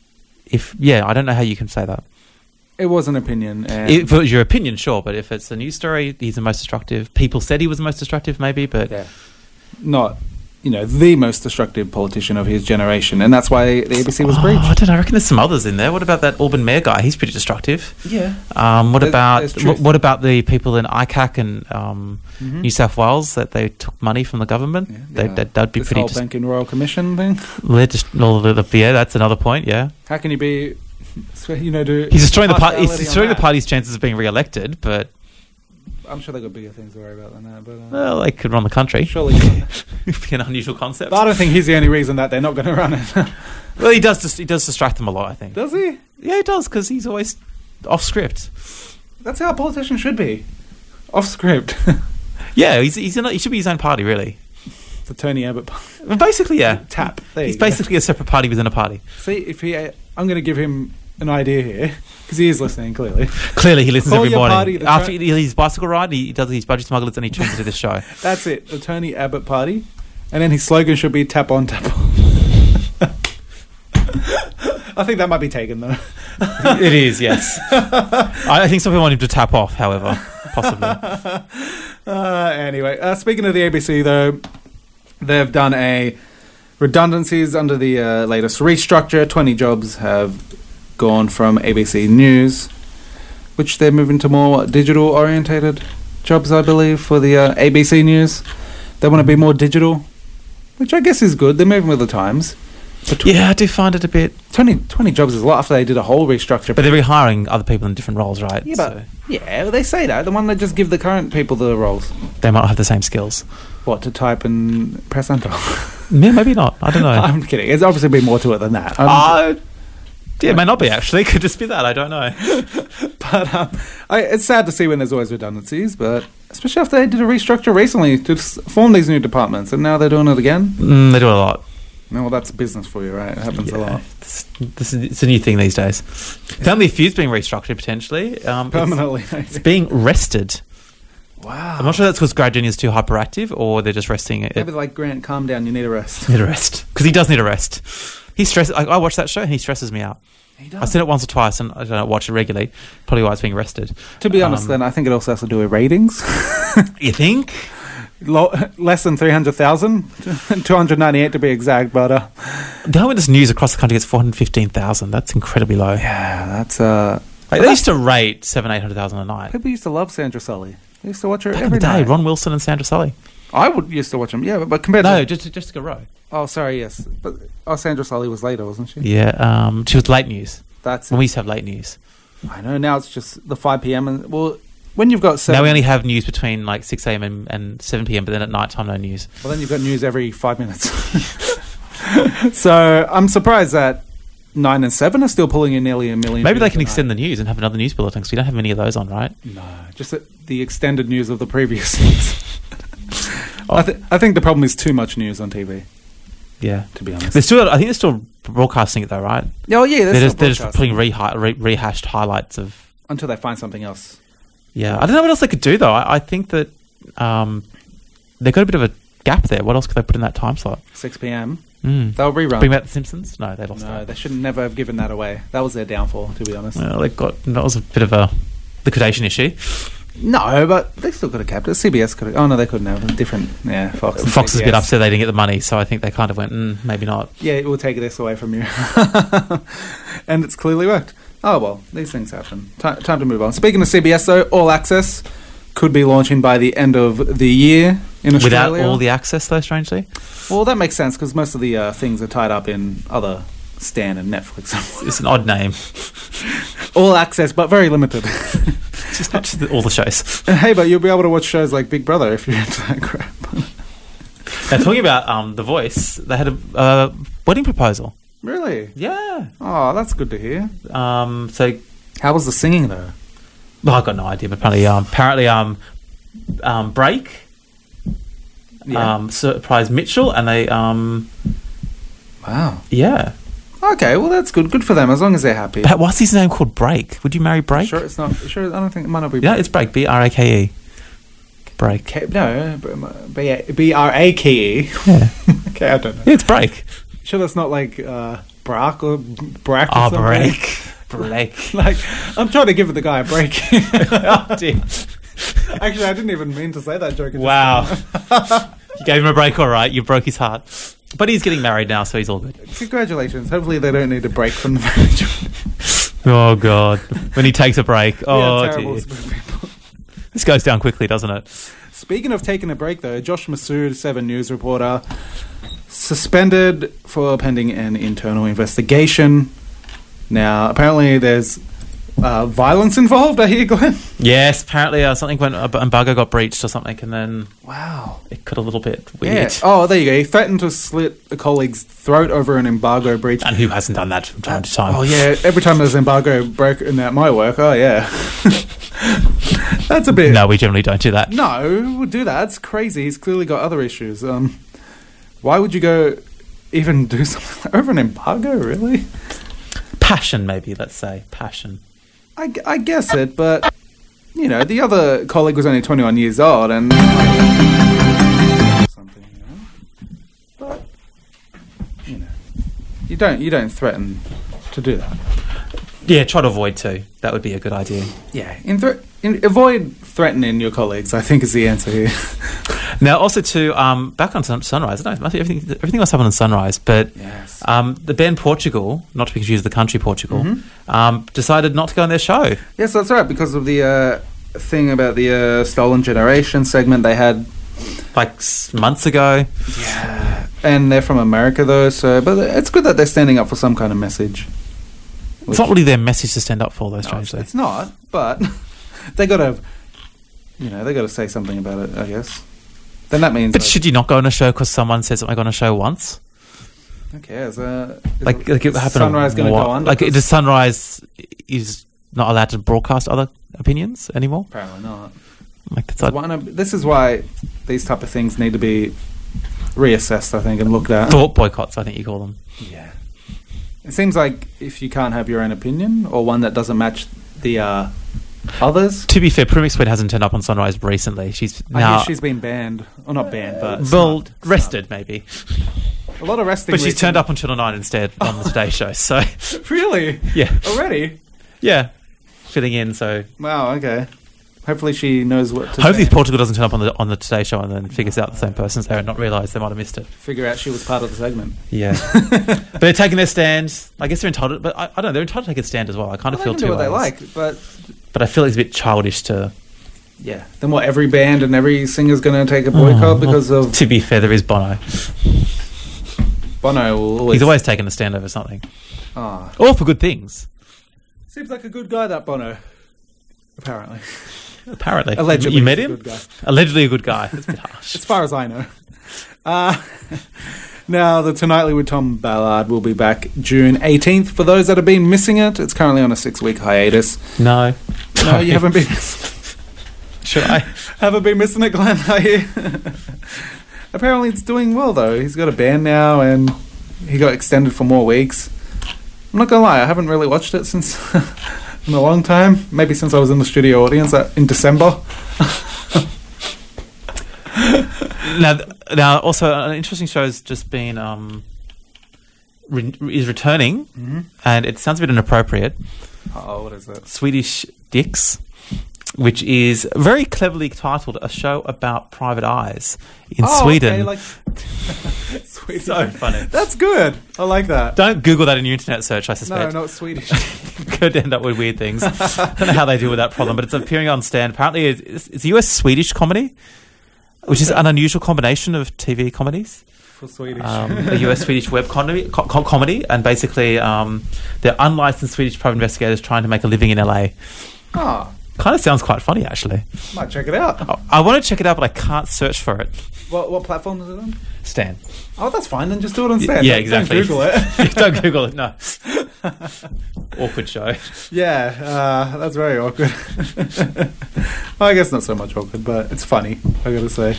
I don't know how you can say that.
It was an opinion. And
If it was your opinion, sure, but if it's a news story, he's the most destructive. People said he was the most destructive, maybe, but...
Yeah. Not, the most destructive politician of his generation, and that's why the ABC was breached.
I don't know. I reckon there's some others in there. What about that Alban Mayor guy? He's pretty destructive.
Yeah.
What about the people in ICAC and New South Wales that they took money from the government?
Yeah.
That'd be
this
pretty...
whole Banking Royal Commission thing?
Yeah, that's another point, yeah.
How can you be...
He's destroying the party's chances of being re-elected, but...
I'm sure they've got bigger things to worry about than that. But
well, they could run the country.
Surely.
It'd be an unusual concept.
But I don't think he's the only reason that they're not going to run it.
Well, he does distract them a lot, I think.
Does he?
Yeah, he does, because he's always off script.
That's how a politician should be. Off script.
Yeah, he should be his own party, really.
The Tony Abbott party.
Well, basically, yeah.
Tap.
He's basically a separate party within a party.
See, I'm going to give him an idea here, because he is listening, clearly.
Clearly, he listens
Call
every
your
morning.
party
After his bicycle ride, he does his budget smugglers and he tunes into this show.
That's it, the Tony Abbott party. And then his slogan should be tap on, tap on. I think that might be taken, though.
It is, yes. I think some people want him to tap off, however, possibly.
Anyway, speaking of the ABC, though, they've done a redundancies under the latest restructure. 20 jobs have gone from ABC News, which they're moving to more digital-orientated jobs, I believe, for the ABC News. They want to be more digital, which I guess is good. They're moving with the times.
Yeah, I do find it a bit...
20 jobs is a lot after they did a whole restructure.
But they're rehiring other people in different roles, right?
Yeah, but they say that. The one that just give the current people the roles.
They might not have the same skills.
What, to type and press enter?
Yeah, maybe not. I don't know.
I'm kidding. It's obviously been more to it than that.
Yeah, it may not be actually. It could just be that. I don't know.
But it's sad to see when there's always redundancies, but especially after they did a restructure recently to form these new departments, and now they're doing it again.
They do it a lot.
No, well, that's business for you, right? It happens a lot.
It's a new thing these days. Family Feud's being restructured potentially.
Permanently.
It's being rested.
Wow.
I'm not sure that's because Grad Junior is too hyperactive, or they're just resting it.
Maybe like Grant, calm down. You need a rest.
Need a rest because he does need a rest. He stresses. I watch that show and he stresses me out.
He does.
I've seen it once or twice and I don't watch it regularly. Probably why it's being rested.
To be honest, then I think it also has to do with ratings.
You think?
Less than 300,000, 298 to be exact. But
the Eyewitness News across the country gets 415,000. That's incredibly low.
Yeah, that's
they used to rate 700,000-800,000 a night.
People used to love Sandra Sully. They used to watch her
Back
every
in the day,
night.
Ron Wilson and Sandra Sully.
I used to watch them. Yeah, but compared
No,
to
Jessica Rowe.
Oh, sorry, yes. But Sandra Sully was later, wasn't she?
Yeah, she was late news.
That's
when we used to have late news.
I know, now it's just the 5 p.m. and when you've got 7...
Now we only have news between like 6 a.m. and 7 p.m, but then at night time no news.
Well, then you've got news every 5 minutes. So I'm surprised that 9 and 7 are still pulling in nearly 1 million.
Maybe they can extend the news and have another news bulletin because we don't have many of those on, right?
No, just the extended news of the previous news. I think the problem is too much news on TV.
Yeah,
to be honest,
I think they're still broadcasting it though, right?
Oh yeah,
they're just putting rehashed highlights of
until they find something else.
Yeah, I don't know what else they could do though. I think that they've got a bit of a gap there. What else could they put in that time slot?
6 p.m.
They'll
rerun.
Bring back The Simpsons? No, they lost that.
No, they should never have given that away. That was their downfall, to be honest.
Well, that was a bit of a liquidation issue.
No, but they still could have kept it. CBS could have... Oh, no, they couldn't have. Different... Yeah, Fox and
Fox is
CBS.
a bit upset they didn't get the money, so I think they kind of went, maybe not.
Yeah, we'll take this away from you. And it's clearly worked. Oh, well, these things happen. Time to move on. Speaking of CBS, though, All Access could be launching by the end of the year in Australia.
Without all the access, though, strangely?
Well, that makes sense, because most of the things are tied up in other Stan and Netflix.
It's an odd name.
All Access, but very limited.
Just not just all the shows.
Hey, but you'll be able to watch shows like Big Brother if you're into that crap.
Now, talking about The Voice, they had a wedding proposal.
Really?
Yeah.
Oh, that's good to hear.
So,
how was the singing though?
Well, I've got no idea, but apparently, Break surprised Mitchell, and they
wow.
Yeah.
Okay, well that's good. Good for them, as long as they're happy.
But what's his name called? Break? Would you marry Break?
Sure, it's not. Sure, I don't think it might not be.
Yeah, it's Break. Brake. Break.
No, Brake.
Yeah.
Okay, I don't know.
Yeah, it's Break.
Sure, that's not like Brack or Brack. Or something.
Break.
Like, I'm trying to give the guy a break.
Oh, dear.
Actually, I didn't even mean to say that joke.
Wow. You gave him a break, all right. You broke his heart. But he's getting married now, so he's all good.
Congratulations. Hopefully they don't need a break from the marriage.
Oh, God. When he takes a break. Oh,
terrible
dear. This goes down quickly, doesn't it?
Speaking of taking a break, though, Josh Massoud, 7 News reporter, suspended for pending an internal investigation. Now, apparently there's violence involved, I hear, Glenn.
Yes, apparently something went, embargo got breached or something, and then it got a little bit weird.
Yeah. Oh, there you go. He threatened to slit a colleague's throat over an embargo breach.
And who hasn't done that from time to time?
Oh, yeah. Every time there's an embargo broken at my work, oh, yeah. That's a bit...
No, we generally don't do that.
No, who would do that? It's crazy. He's clearly got other issues. Why would you go even do something over an embargo, really?
Passion, maybe, let's say. Passion.
I guess it, but, you know, the other colleague was only 21 years old, and... something, you know? But, you know, you don't threaten to do that.
Yeah, try to avoid too. That would be a good idea.
Yeah, avoid threatening your colleagues, I think, is the answer here.
Now, also to back on Sunrise. I don't know, everything must happen on Sunrise, but
yes.
The band Portugal, not to be confused with the country Portugal, decided not to go on their show.
Yes, that's right, because of the thing about the Stolen Generation segment they had
like months ago.
Yeah, and they're from America though, but it's good that they're standing up for some kind of message.
It's not really their message to stand up for, though, strangely.
It's not, but they got to say something about it, I guess. Then that means...
But should you not go on a show because someone says something on a show once?
Who cares?
Like it happened.
Sunrise going to go on?
Like, does Sunrise is not allowed to broadcast other opinions anymore?
Apparently not.
Like
this is why these type of things need to be reassessed, I think, and looked at.
Thought boycotts, I think you call them.
Yeah. It seems like if you can't have your own opinion or one that doesn't match the others.
To be fair, Prue McSween hasn't turned up on Sunrise recently. She's
I hear she's been banned. Or not banned, but...
rested, maybe.
A lot of resting.
But she's turned up on Channel 9 instead on the Today Show, so...
Really?
Yeah.
Already?
Yeah. Fitting in, so...
Wow, okay. Hopefully she knows what to
Hopefully
say.
Portugal doesn't turn up on the Today Show and then figures out the same person's there and not realise they might have missed it.
Figure out she was part of the segment.
Yeah. But they're taking their stand. I guess they're entitled... But I don't know, they're entitled to take a stand as well. I kind of feel
they
two
can do what
ways.
they like, but...
But I feel like it's a bit childish to...
Yeah. Then what, every band and every singer's going to take a boycott because of...
To be fair, there is Bono.
Bono will always...
He's always taken a stand over something.
Oh.
All for good things.
Seems like a good guy, that Bono. Apparently.
Allegedly. You met him?
A good guy.
Allegedly a good guy. That's a bit harsh.
As far as I know. Now, the Tonightly with Tom Ballard will be back June 18th. For those that have been missing it, it's currently on a 6-week hiatus.
No.
No, you haven't been...
Should I?
Haven't been missing it, Glenn, are you? Apparently it's doing well, though. He's got a band now, and he got extended for more weeks. I'm not going to lie, I haven't really watched it since... in a long time. Maybe since I was in the studio audience in December.
Now, also, an interesting show has just been... is returning, and it sounds a bit inappropriate.
Oh, what is it?
Swedish Dicks, which is very cleverly titled A Show About Private Eyes in Sweden.
Okay, like Swedish.
So funny.
That's good. I like that.
Don't Google that in your internet search, I suspect.
No, not Swedish.
Could end up with weird things. I don't know how they deal with that problem, but it's appearing on Stan. Apparently, it's a US-Swedish comedy, which is an unusual combination of TV comedies.
For Swedish.
A US-Swedish web comedy, and basically they're unlicensed Swedish private investigators trying to make a living in LA.
Oh.
Kind of sounds quite funny, actually.
Might check it out.
I want to check it out, but I can't search for it.
What platform is it on?
Stan.
Oh, that's fine. Then just do it on Stan.
Yeah, exactly.
Don't Google it.
Don't Google it, no. Awkward show.
Yeah, that's very awkward. Well, I guess not so much awkward, but it's funny, I gotta say.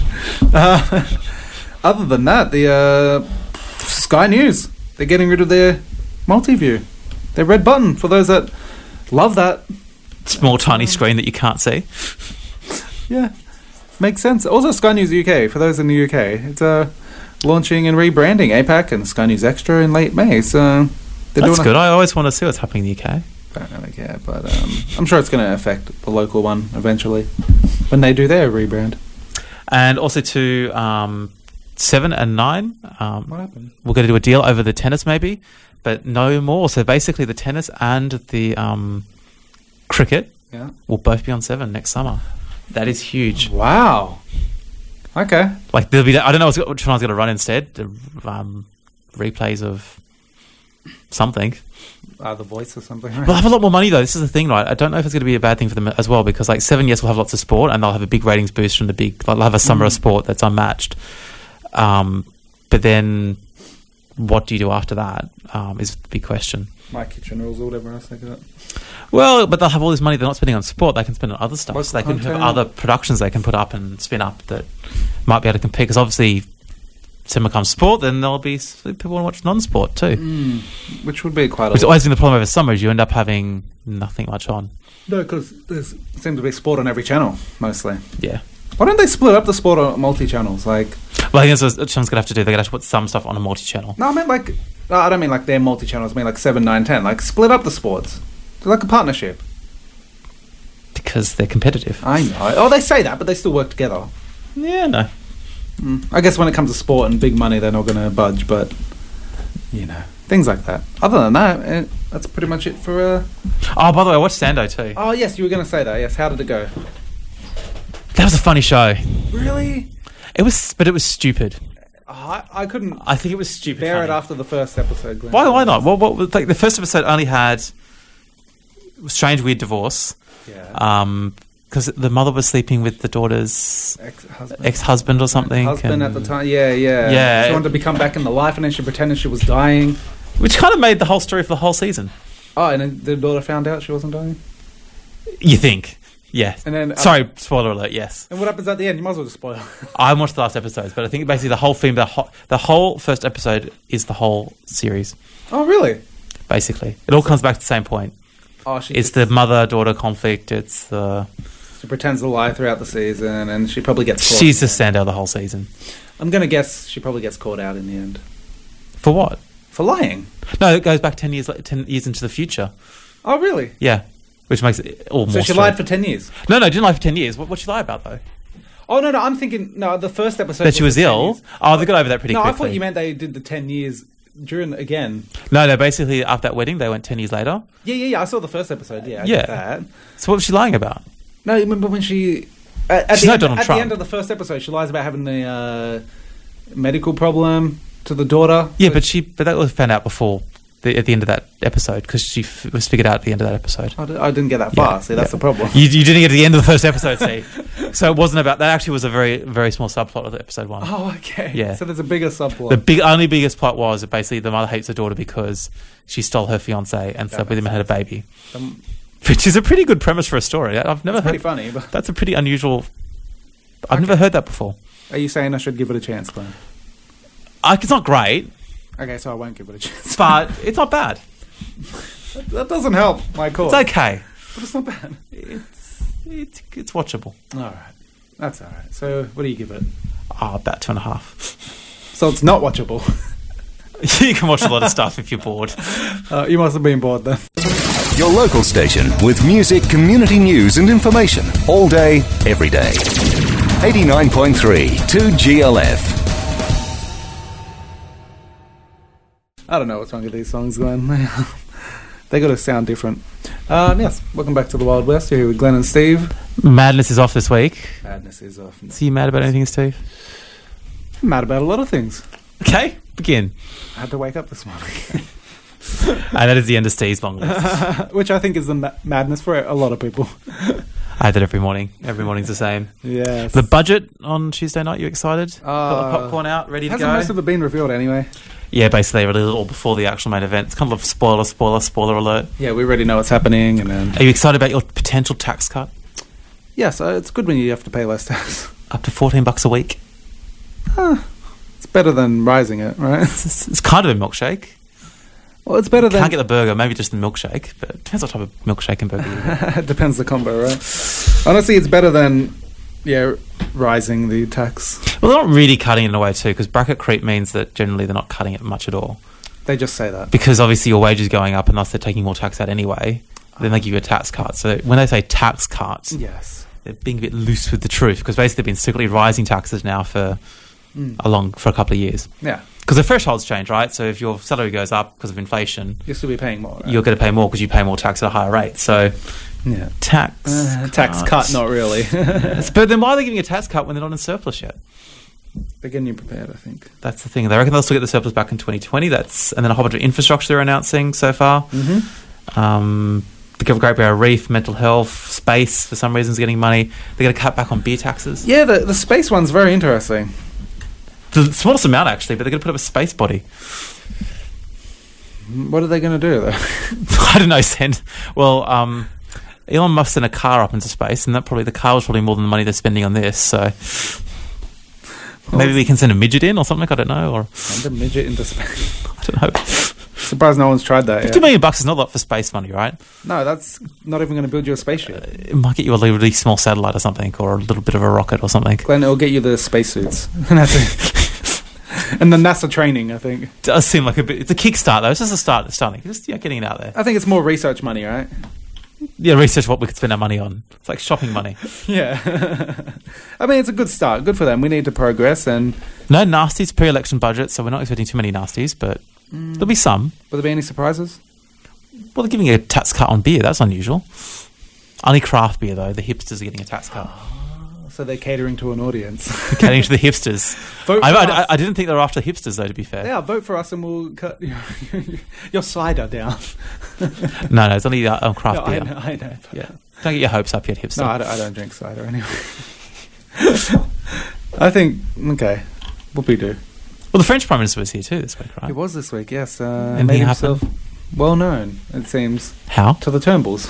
Other than that, the Sky News, they're getting rid of their multi-view. Their red button, for those that love that.
Small, tiny screen that you can't see.
Yeah, makes sense. Also, Sky News UK, for those in the UK, it's launching and rebranding APAC and Sky News Extra in late May. So
that's good. I always want to see what's happening in the UK.
I don't really care, but I'm sure it's going to affect the local one eventually when they do their rebrand.
And also to 7 and 9,
what happened?
We're going to do a deal over the tennis maybe, but no more. So basically the tennis and the cricket will both be on 7 next summer. That is huge.
Wow. Okay.
Like there'll be, I don't know which one I was going to run instead. The replays of something.
The Voice or something. Right?
We'll have a lot more money though. This is the thing, right? I don't know if it's going to be a bad thing for them as well, because like 7 years will have lots of sport and they'll have a big ratings boost from the big. They'll have a summer of sport that's unmatched. But then, what do you do after that? Is the big question.
My Kitchen Rules or whatever else they got.
Well, but they'll have all this money they're not spending on sport. They can spend on other stuff. So they can have
content?
other productions they can put up and spin up that might be able to compete. Because obviously, if it becomes sport, then there'll be people want to watch non-sport too.
Which would be quite a lot.
It's always been the problem over summer is you end up having nothing much on.
No, because there seems to be sport on every channel, mostly.
Yeah.
Why don't they split up the sport on multi-channels? Like,
well, I guess that's what someone's going to have to do. They're going to have to put some stuff on a multi-channel.
No, I mean like... No, I don't mean like their multi-channels. I mean like 7, 9, 10. Like, split up the sports. They're like a partnership.
Because they're competitive.
I know. Oh, they say that, but they still work together.
Yeah, no.
I guess when it comes to sport and big money, they're not going to budge, but, you know, things like that. Other than that, that's pretty much it for...
Oh, by the way, I watched Sando too.
Oh, yes, you were going to say that. Yes, how did it go?
That was a funny show.
Really?
It was, but it was stupid.
I couldn't...
I think it was stupid
bear
funny.
it after the first episode, Glenn.
Why not? Well, like the first episode only had strange, weird divorce.
Yeah.
because the mother was sleeping with the daughter's
Ex-husband.
ex-husband or something.
Husband at the time. Yeah.
Yeah.
She wanted to become back in the life, and then she pretended she was dying.
Which kind of made the whole story for the whole season.
Oh, and then the daughter found out she wasn't dying?
You think. Yeah.
And then,
sorry, spoiler alert, yes.
And what happens at the end? You might as well just spoil.
I haven't watched the last episodes, but I think basically the whole theme, the whole first episode is the whole series.
Oh, really?
Basically. It all comes back to the same point.
Oh,
it's the mother-daughter conflict. It's the...
She pretends to lie throughout the season, and she probably gets caught.
She's the standout the whole season.
I'm going to guess she probably gets caught out in the end.
For what?
For lying.
No, it goes back 10 years into the future.
Oh, really?
Yeah. Which makes it all more
So she
strange.
lied for 10 years?
No, didn't lie for 10 years. What'd she lie about, though?
Oh, no, I'm thinking... No, the first episode...
That she was ill? Oh, they got over that pretty quickly.
No, I thought you meant they did the 10 years during... Again.
No, basically, after that wedding, they went 10 years later.
Yeah, I saw the first episode, I get that.
So what was she lying about?
No, you remember when she...
She's not Donald Trump.
At the end of the first episode, she lies about having the medical problem to the daughter.
Yeah, but that was found out before... at the end of that episode, because she was figured out at the end of that episode.
I didn't get that far. See, that's the problem.
You didn't get to the end of the first episode, Steve. So it wasn't about that. Actually, was a very, very small subplot of the episode 1.
Oh, okay.
Yeah.
So there's a bigger subplot.
The only biggest plot was that basically the mother hates her daughter because she stole her fiance and slept with him and had a baby, which is a pretty good premise for a story. I've never heard.
Pretty funny, but
that's a pretty unusual. I've never heard that before.
Are you saying I should give it a chance, Glenn?
It's not great.
Okay, so I won't give it a chance.
But it's not bad.
That doesn't help my cause.
It's okay.
But it's not bad.
It's watchable.
All right. That's all right. So what do you give it?
About 2.5.
So it's not watchable.
You can watch a lot of stuff if you're bored.
You must have been bored then.
Your local station with music, community news and information all day, every day. 89.3 2GLF.
I don't know what's wrong with these songs, Glenn. They got to sound different. Yes, welcome back to the Wild West. You're here with Glenn and Steve.
Madness is off this week.
Madness is off.
So you mad about anything, Steve?
I'm mad about a lot of things.
Okay, begin.
I had to wake up this morning.
And that is the end of Steve's long list.
Which I think is the madness for a lot of people.
I had that every morning. Every morning's the same.
Yes.
The budget on Tuesday night, you excited? Got the popcorn out, ready to go?
Hasn't most of it been revealed anyway?
Yeah, basically they released it all before the actual main event. It's kind of a spoiler alert.
Yeah, we already know what's happening. And then...
Are you excited about your potential tax cut?
Yes, it's good when you have to pay less tax.
Up to $14 a week.
It's better than rising it, right?
It's kind of a milkshake.
Well, it's better than...
Can't get the burger, maybe just the milkshake, but it depends what type of milkshake and burger you get.
It depends the combo, right? Honestly, it's better than, rising the tax.
Well, they're not really cutting it in a way, too, because bracket creep means that generally they're not cutting it much at all.
They just say that.
Because obviously your wage is going up, and thus they're taking more tax out anyway. Then they give you a tax cut. So when they say tax cuts,
yes,
they're being a bit loose with the truth, because basically they've been secretly rising taxes now for a couple of years.
Yeah.
Because the thresholds change, right? So if your salary goes up because of inflation,
you'll still be paying more, right?
You're going to pay more because you pay more tax at a higher rate. So,
yeah,
tax
cut, not really.
But then why are they giving a tax cut when they're not in surplus yet?
They're getting you prepared, I think.
That's the thing. They reckon they'll still get the surplus back in 2020. And then a whole bunch of infrastructure they're announcing so far. Mm-hmm. The Great Barrier Reef, mental health, space, for some reason, is getting money. They're going to cut back on beer taxes.
Yeah, the space one's very interesting.
The smallest amount, actually, but they're going to put up a space body.
What are they going to do, though?
I don't know, Elon Musk sent a car up into space, and the car was probably more than the money they're spending on this, so... Maybe we can send a midget in or something, I don't know. Or
send a midget into space?
I don't know.
Surprised no one's tried that yet.
$50 million is not a lot for space money, right?
No, that's not even going to build you a spaceship.
It might get you a really small satellite or something, or a little bit of a rocket or something.
Glenn, it'll get you the spacesuits. That's it. And the NASA training, I think.
It does seem like a bit... It's a kickstart, though. It's just a start. It's starting. Just getting it out there.
I think it's more research money, right?
Yeah, research what we could spend our money on. It's like shopping money.
Yeah. I mean, it's a good start. Good for them. We need to progress. And
no nasties pre-election budget, so we're not expecting too many nasties, but there'll be some.
Will there be any surprises?
Well, they're giving a tax cut on beer. That's unusual. Only craft beer, though. The hipsters are getting a tax cut.
So they're catering to an audience.
Catering to the hipsters. I didn't think they were after the hipsters, though, to be fair.
Yeah, vote for us and we'll cut your cider down.
No, it's only craft beer.
I know.
Yeah. Don't get your hopes up yet, hipster.
No, I don't drink cider anyway. I think, okay, whoopee-doo.
Well, the French Prime Minister was here too this week, right?
He was this week, yes.
Anything
made
happen?
himself well known, it seems.
How?
To the Turnbulls.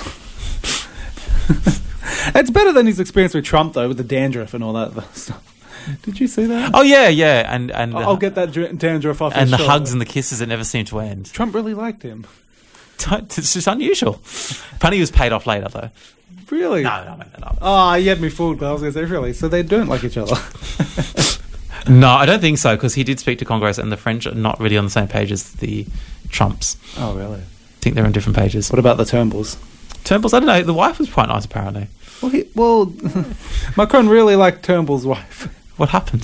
It's better than his experience with Trump, though, with the dandruff and all that stuff. Did you see that?
Oh, yeah. And
I'll get that dandruff off
and
his
the
shoulder.
hugs and the kisses that never seem to end.
Trump really liked him.
It's just unusual. Apparently he was paid off later, though.
Really?
No, I made that up.
Oh, you had me fooled, but I was going to say, really? So they don't like each other?
No, I don't think so, because he did speak to Congress, and the French are not really on the same page as the Trumps.
Oh, really?
I think they're on different pages.
What about the Turnbulls?
Turnbulls, I don't know. The wife was quite nice, apparently.
Well, Macron really liked Turnbull's wife.
What happened?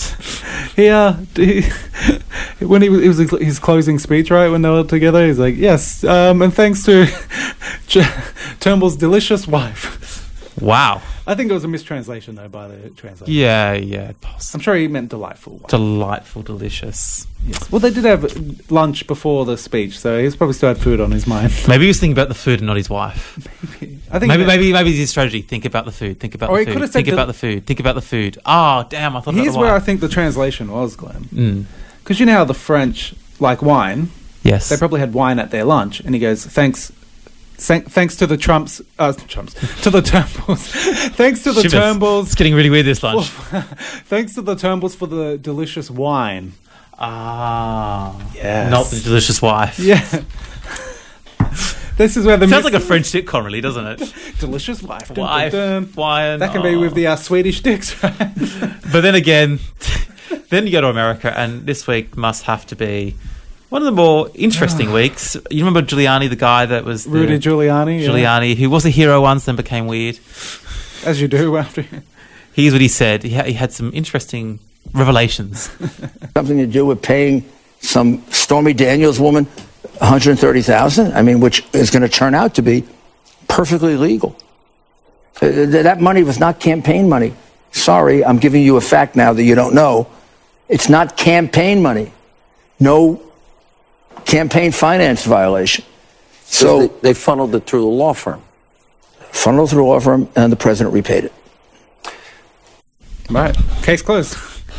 When it was his closing speech, right, when they were together, he's like, yes, and thanks to Turnbull's delicious wife.
Wow.
I think it was a mistranslation, though, by the translator.
Yeah.
I'm sure he meant delightful wife.
Delightful, delicious.
Yes. Well, they did have lunch before the speech, so he's probably still had food on his mind.
Maybe he was thinking about the food and not his wife.
I think
maybe his strategy. Think about the food. Think about the food. Think about the food. Think about the food. Oh, damn! I thought.
Here's where I think the translation was, Glenn. Because you know how the French like wine.
Yes.
They probably had wine at their lunch, and he goes, "Thanks to the Trumps, to the Turnbulls. Thanks to the Turnbulls.
It's getting really weird this lunch.
Thanks to the Turnbulls for the delicious wine."
Ah,
yes.
Not the delicious wife.
Yeah. This is where the
sounds like a French sitcom, really, doesn't it?
Delicious wife.
Wine.
That can be with the Swedish dicks, right?
But then again, then you go to America, and this week must have to be one of the more interesting weeks. You remember Giuliani, the guy that was
Rudy Giuliani?
Giuliani, who was a hero once, then became weird.
As you do after.
Here's what he said. He had some interesting revelations.
Something to do with paying some Stormy Daniels woman $130,000. I mean, which is going to turn out to be perfectly legal. That money was not campaign money. Sorry, I'm giving you a fact now that you don't know. It's not campaign money. No campaign finance violation. So
they funneled it through the law firm.
Funneled through the law firm, and the president repaid it.
Right. Case closed.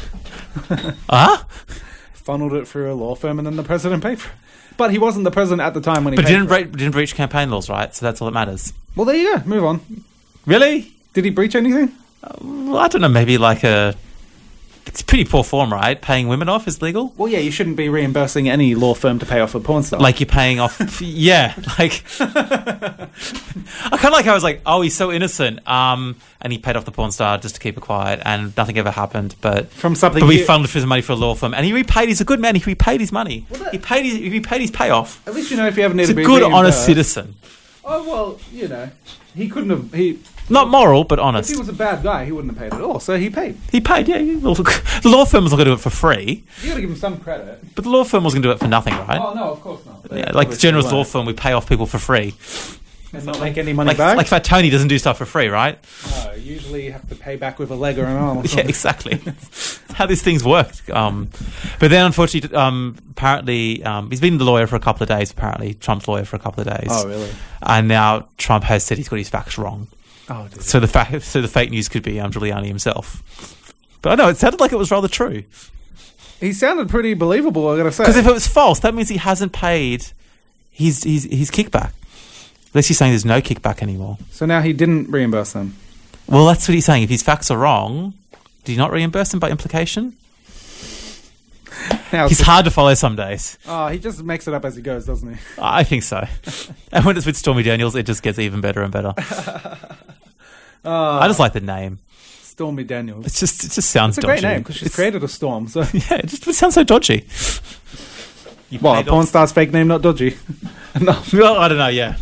Funneled it through a law firm, and then the president paid for it. But he wasn't the president at the time when he.
But
paid
didn't breach campaign laws, right? So that's all that matters.
Well, there you go. Move on.
Really?
Did he breach anything?
Well, I don't know. Maybe it's pretty poor form, right? Paying women off is legal.
Well, yeah, you shouldn't be reimbursing any law firm to pay off a porn star.
Like you're paying off. Yeah, like I kind of like how I was like, oh, he's so innocent, and he paid off the porn star just to keep it quiet, and nothing ever happened. But we funded his money for a law firm, and he repaid. He's a good man. He repaid his money. He paid his payoff.
At least you know if you ever need to be
reimbursed. He's a good, honest citizen.
Oh well, you know, he couldn't have.
Not moral, but honest.
If he was a bad guy, he wouldn't have paid at all. So he paid.
He paid, yeah. The law firm was not going to do it for free.
You got to give him some credit.
But the law firm was going to do it for nothing, right?
Oh no, of course not.
Yeah, like the generous law firm, we pay off people for free.
And not make any money back?
Like Fat Tony doesn't do stuff for free, right?
No, usually you have to pay back with a leg or an arm. Or
yeah, exactly. That's how these things work. But then, unfortunately, apparently, he's been the lawyer for a couple of days, apparently. Trump's lawyer for a couple of days.
Oh, really?
And now Trump has said he's got his facts wrong.
Oh,
so the fake news could be Giuliani himself. But I know, it sounded like it was rather true.
He sounded pretty believable, I gotta say.
Because if it was false, that means he hasn't paid his kickback. Unless he's saying there's no kickback anymore.
So now he didn't reimburse them?
Well, that's what he's saying. If his facts are wrong, did he not reimburse them by implication? He's hard to follow some days.
Oh, he just makes it up as he goes, doesn't he?
I think so. And when it's with Stormy Daniels, it just gets even better and better. I just like the name.
Stormy Daniels.
It just sounds dodgy.
It's a great name because she's created a storm. So
yeah, it sounds so dodgy.
Well, a porn star's fake name, not dodgy.
No. Well, I don't know, yeah.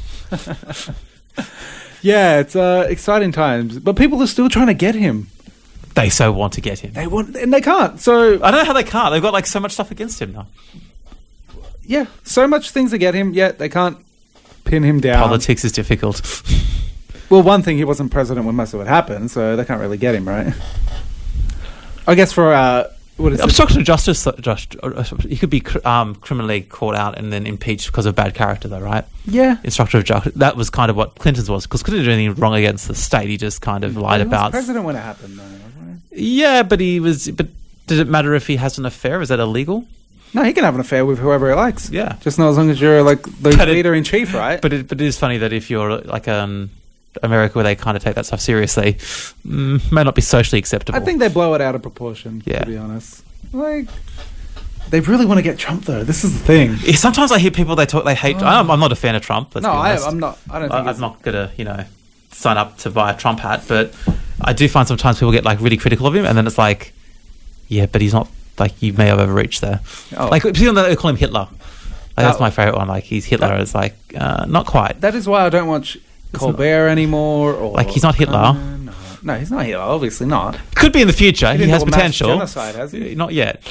Yeah, it's exciting times. But people are still trying to get him.
They so want to get him.
They want, and they can't. So
I don't know how they can't. They've got like so much stuff against him now.
Yeah, so much things to get him, yet they can't pin him down.
Politics is difficult.
Well, one thing, he wasn't president when most of it happened, so they can't really get him, right? I guess for What is it?
Obstruction of justice, Josh. You could be criminally caught out and then impeached because of bad character, though, right?
Yeah.
Obstruction of justice. That was kind of what Clinton's was, because Clinton didn't do anything wrong against the state. He just kind of lied
He was
about.
president when it happened, though, wasn't
Yeah, but he was. But did it matter if he has an affair? Is that illegal?
No, he can have an affair with whoever he likes.
Yeah.
Just not as long as you're like the leader in chief, right?
But it is funny that if you're like America, where they kind of take that stuff seriously, may not be socially acceptable.
I think they blow it out of proportion, to be honest. Like, they really want to get Trump, though. This is the thing.
Yeah, sometimes I hear people, they hate... I'm not a fan of Trump, let's be honest.
I'm not. I don't think
I'm not going to, sign up to buy a Trump hat, but I do find sometimes people get, like, really critical of him, and then it's like, yeah, but he's not... Like, you may have overreached there.
Oh.
Like, people they call him Hitler. Like, that's my favourite one. Like, he's Hitler. It's like, not quite.
That is why I don't watch Colbert anymore. Or
like, he's not Hitler.
No, he's not Hitler. Obviously not.
Could be in the future. He has potential.
Genocide, has he?
Not yet.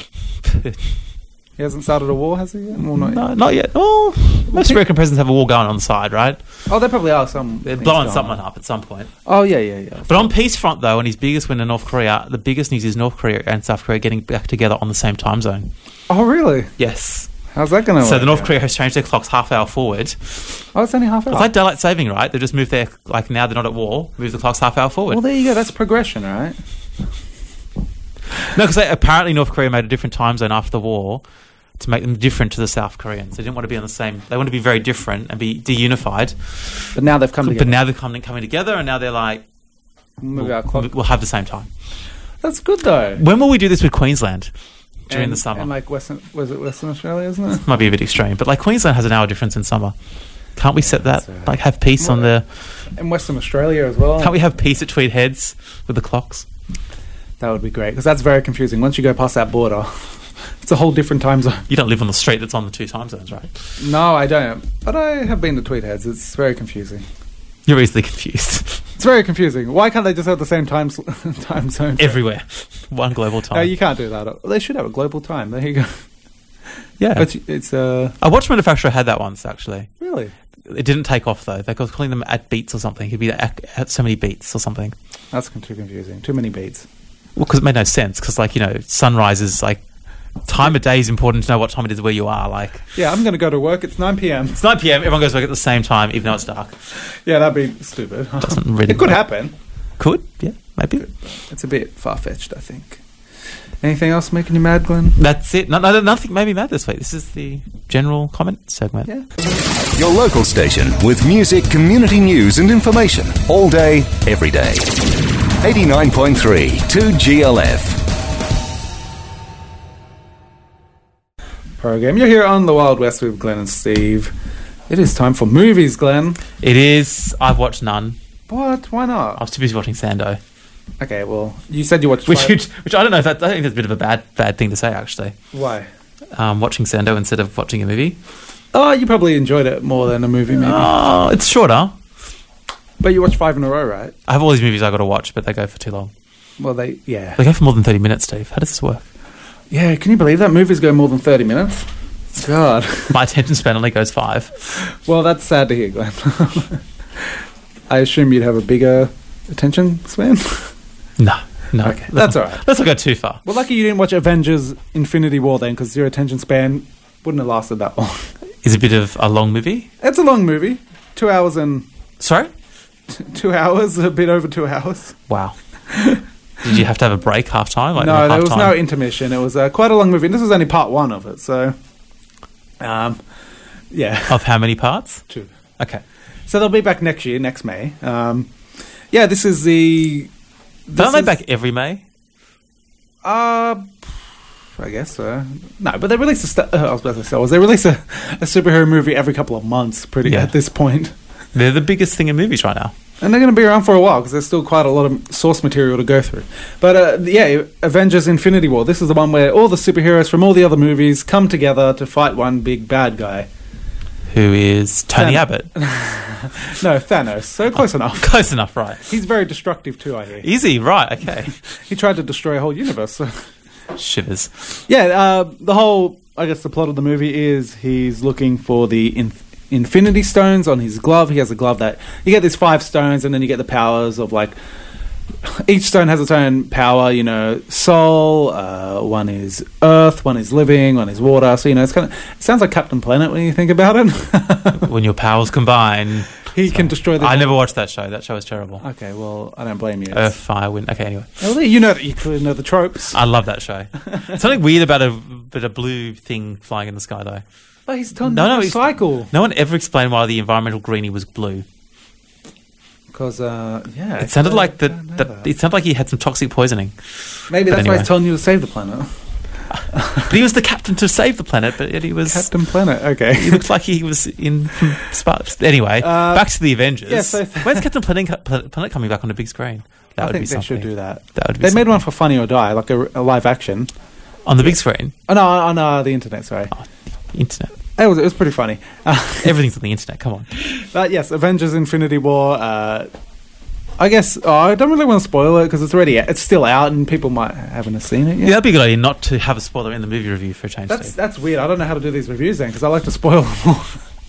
He hasn't started a war, has he? Well,
not yet. Oh, most American presidents have a war going on the side, right?
Oh, there probably are some.
They're blowing something up at some point.
Oh, yeah.
But on peace front, though, and his biggest win in North Korea, the biggest news is North Korea and South Korea getting back together on the same time zone.
Oh, really?
Yes.
How's that going to work?
So the North Korea has changed their clocks half hour forward.
Oh, it's only half hour.
It's like daylight saving, right? They've just moved their, like, now they're not at war, move the clocks half hour forward.
Well, there you go. That's progression, right?
No, because apparently North Korea made a different time zone after the war to make them different to the South Koreans. They didn't want to be on the same... They want to be very different and be de-unified.
But now they've come together.
But now they're coming together, and now they're like... We'll have the same time.
That's good, though.
When will we do this with Queensland? During the summer.
And like was it Western Australia, isn't it?
Might be a bit extreme. But like Queensland has an hour difference in summer. Can't we set that? Like have peace on the...
In Western Australia as well.
Can't we have peace at Tweed Heads with the clocks?
That would be great, because that's very confusing. Once you go past that border... It's a whole different time zone.
You don't live on the street that's on the two time zones, right?
No, I don't. But I have been to Tweed Heads. It's very confusing.
You're easily confused.
It's very confusing. Why can't they just have the same time zone?
Everywhere. One global time.
No, you can't do that. They should have a global time. There you go.
Yeah.
But it's...
A watch manufacturer had that once, actually.
Really?
It didn't take off, though. They were calling them at beats or something. It'd be at so many beats or something.
That's too confusing. Too many beats.
Well, because it made no sense. Because, like, sunrise is, like... Time of day is important to know what time it is where you are. Like,
yeah, I'm going to go to work. It's 9 p.m.
It's 9 p.m. Everyone goes to work at the same time, even though it's dark.
Yeah, that'd be stupid.
Doesn't really.
It could happen.
Could, yeah, maybe.
It's a bit far-fetched, I think. Anything else making you mad, Glenn?
That's it. No, nothing made me mad this week. This is the general comment segment.
Yeah.
Your local station with music, community news and information all day, every day. 89.3 2GLF.
Program. You're here on the Wild West with Glenn and Steve. It is time for movies, Glenn.
It is. I've watched none.
What? Why not?
I was too busy watching Sando.
Okay, well, you said you watched...
Which I don't know if that... I think that's a bit of a bad thing to say, actually.
Why?
Watching Sando instead of watching a movie.
Oh, you probably enjoyed it more than a movie, maybe.
Oh, it's shorter.
But you watched 5 in a row, right?
I have all these movies I've got to watch, but they go for too long.
Well, They
go for more than 30 minutes, Steve. How does this work?
Yeah, can you believe that? Movies go more than 30 minutes? God.
My attention span only goes 5.
Well, that's sad to hear, Glenn. I assume you'd have a bigger attention span?
No.
Okay, that's all right.
Let's not go too far.
Well, lucky you didn't watch Avengers Infinity War then, because your attention span wouldn't have lasted that long.
Is it a bit of a long movie?
It's a long movie. 2 hours and...
Sorry?
2 hours, a bit over 2 hours.
Wow. Did you have to have a break half-time? Like
no, there was no intermission. It was quite a long movie. And this was only part 1 of it, so... yeah.
Of how many parts?
2.
Okay.
So they'll be back next year, next May. Yeah, this is the...
Don't they back every May?
I guess so. No, but they release they release a superhero movie every couple of months, at this point.
They're the biggest thing in movies right now.
And they're going to be around for a while because there's still quite a lot of source material to go through. But yeah, Avengers Infinity War. This is the one where all the superheroes from all the other movies come together to fight one big bad guy.
Who is Tony Abbott?
No, Thanos. So close enough.
Close enough, right.
He's very destructive too, I hear.
Is he? Right, okay.
He tried to destroy a whole universe. So.
Shivers.
Yeah, the whole, I guess the plot of the movie is he's looking for the Infinity Stones on his glove. He has a glove that... You get these 5 stones and then you get the powers of, like, each stone has its own power. You know, soul. One is earth. One is living. One is water. So it sounds like Captain Planet when you think about it.
When your powers combine,
he can destroy the.
I never watched that show. That show was terrible.
Okay, well, I don't blame you.
Earth, fire, wind. Okay, anyway.
Well, you clearly know the tropes.
I love that show. Something weird about a blue thing flying in the sky, though.
Oh, he's done cycle.
No one ever explained why the environmental greenie was blue.
Because,
it sounded like that. It sounded like he had some toxic poisoning.
Maybe that's why he's telling you to save the planet.
But he was the captain to save the planet. But yet he was
Captain Planet. Okay,
he looked like he was in Sparks. Anyway, back to the Avengers.
Yeah, so
when's Captain Planet coming back on a big screen? That would be something.
They should do that.
They
made one for Funny or Die, like a live action
on the big screen.
Oh no, on the internet. Sorry,
the internet.
It was pretty funny.
Everything's on the internet. Come on.
But yes, Avengers: Infinity War. I guess I don't really want to spoil it because it's still out and people haven't seen it yet.
Yeah, that'd be a good idea not to have a spoiler in the movie review for a change.
That's weird. I don't know how to do these reviews then because I like to spoil them all.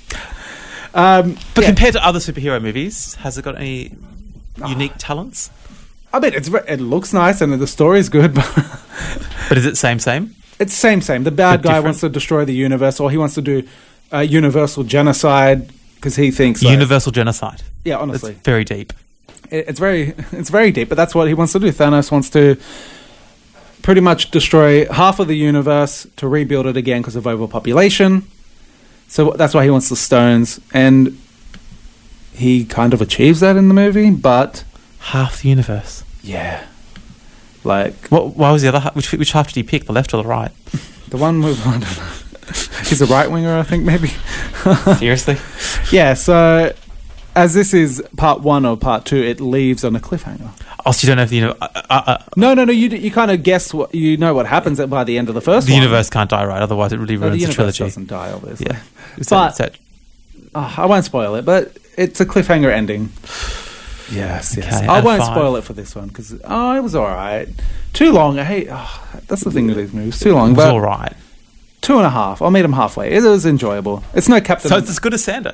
But compared to other superhero movies, has it got any unique talents?
I mean, it looks nice and the story's good,
but is it same? It's
same. The bad guy wants to destroy the universe, or he wants to do universal genocide because he thinks
universal genocide.
Yeah, honestly,
it's very deep.
It's very deep, but that's what he wants to do. Thanos wants to pretty much destroy half of the universe to rebuild it again because of overpopulation. So that's why he wants the stones, and he kind of achieves that in the movie. But
half the universe,
yeah. Like,
why was the other half? Which half did he pick? The left or the right?
The one with I don't know. He's a right winger, I think, maybe.
Seriously?
Yeah. So. As this is part 1 or part 2, it leaves on a cliffhanger.
Oh, so you don't know if you know...
No. You kind of guess what happens by the end of the first
one.
The
universe can't die, right? Otherwise, it really ruins the trilogy.
The universe doesn't die, obviously.
Yeah.
I won't spoil it, but it's a cliffhanger ending. Yes.
Okay,
I won't spoil it for this one because it was all right. Too long. That's the thing with these movies. Too long.
It was all right.
2.5. I'll meet him halfway. It was enjoyable. It's no Captain.
So it's as good as Sando.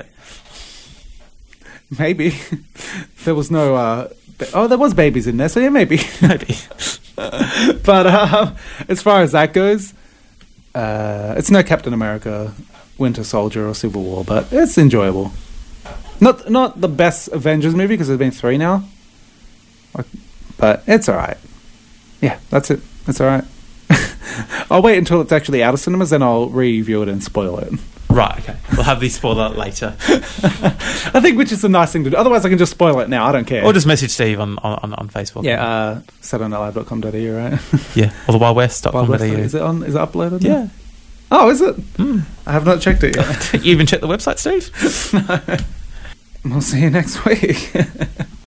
Maybe. There was no... there was babies in there, so yeah, maybe. But as far as that goes, it's no Captain America, Winter Soldier, or Civil War, but it's enjoyable. Not the best Avengers movie, because there's been 3 now. But it's alright. Yeah, that's it. It's alright. I'll wait until it's actually out of cinemas, then I'll review it and spoil it.
Right, okay. We'll have the spoiler later.
I think which is a nice thing to do. Otherwise, I can just spoil it now. I don't care.
Or just message Steve on Facebook.
Yeah, SaturdayNightLive.com.au, right?
Yeah, or the wildwest.com.au.
Is it uploaded?
Yeah.
Oh, is it? I have not checked it yet.
You even checked the website, Steve?
No. We'll see you next week.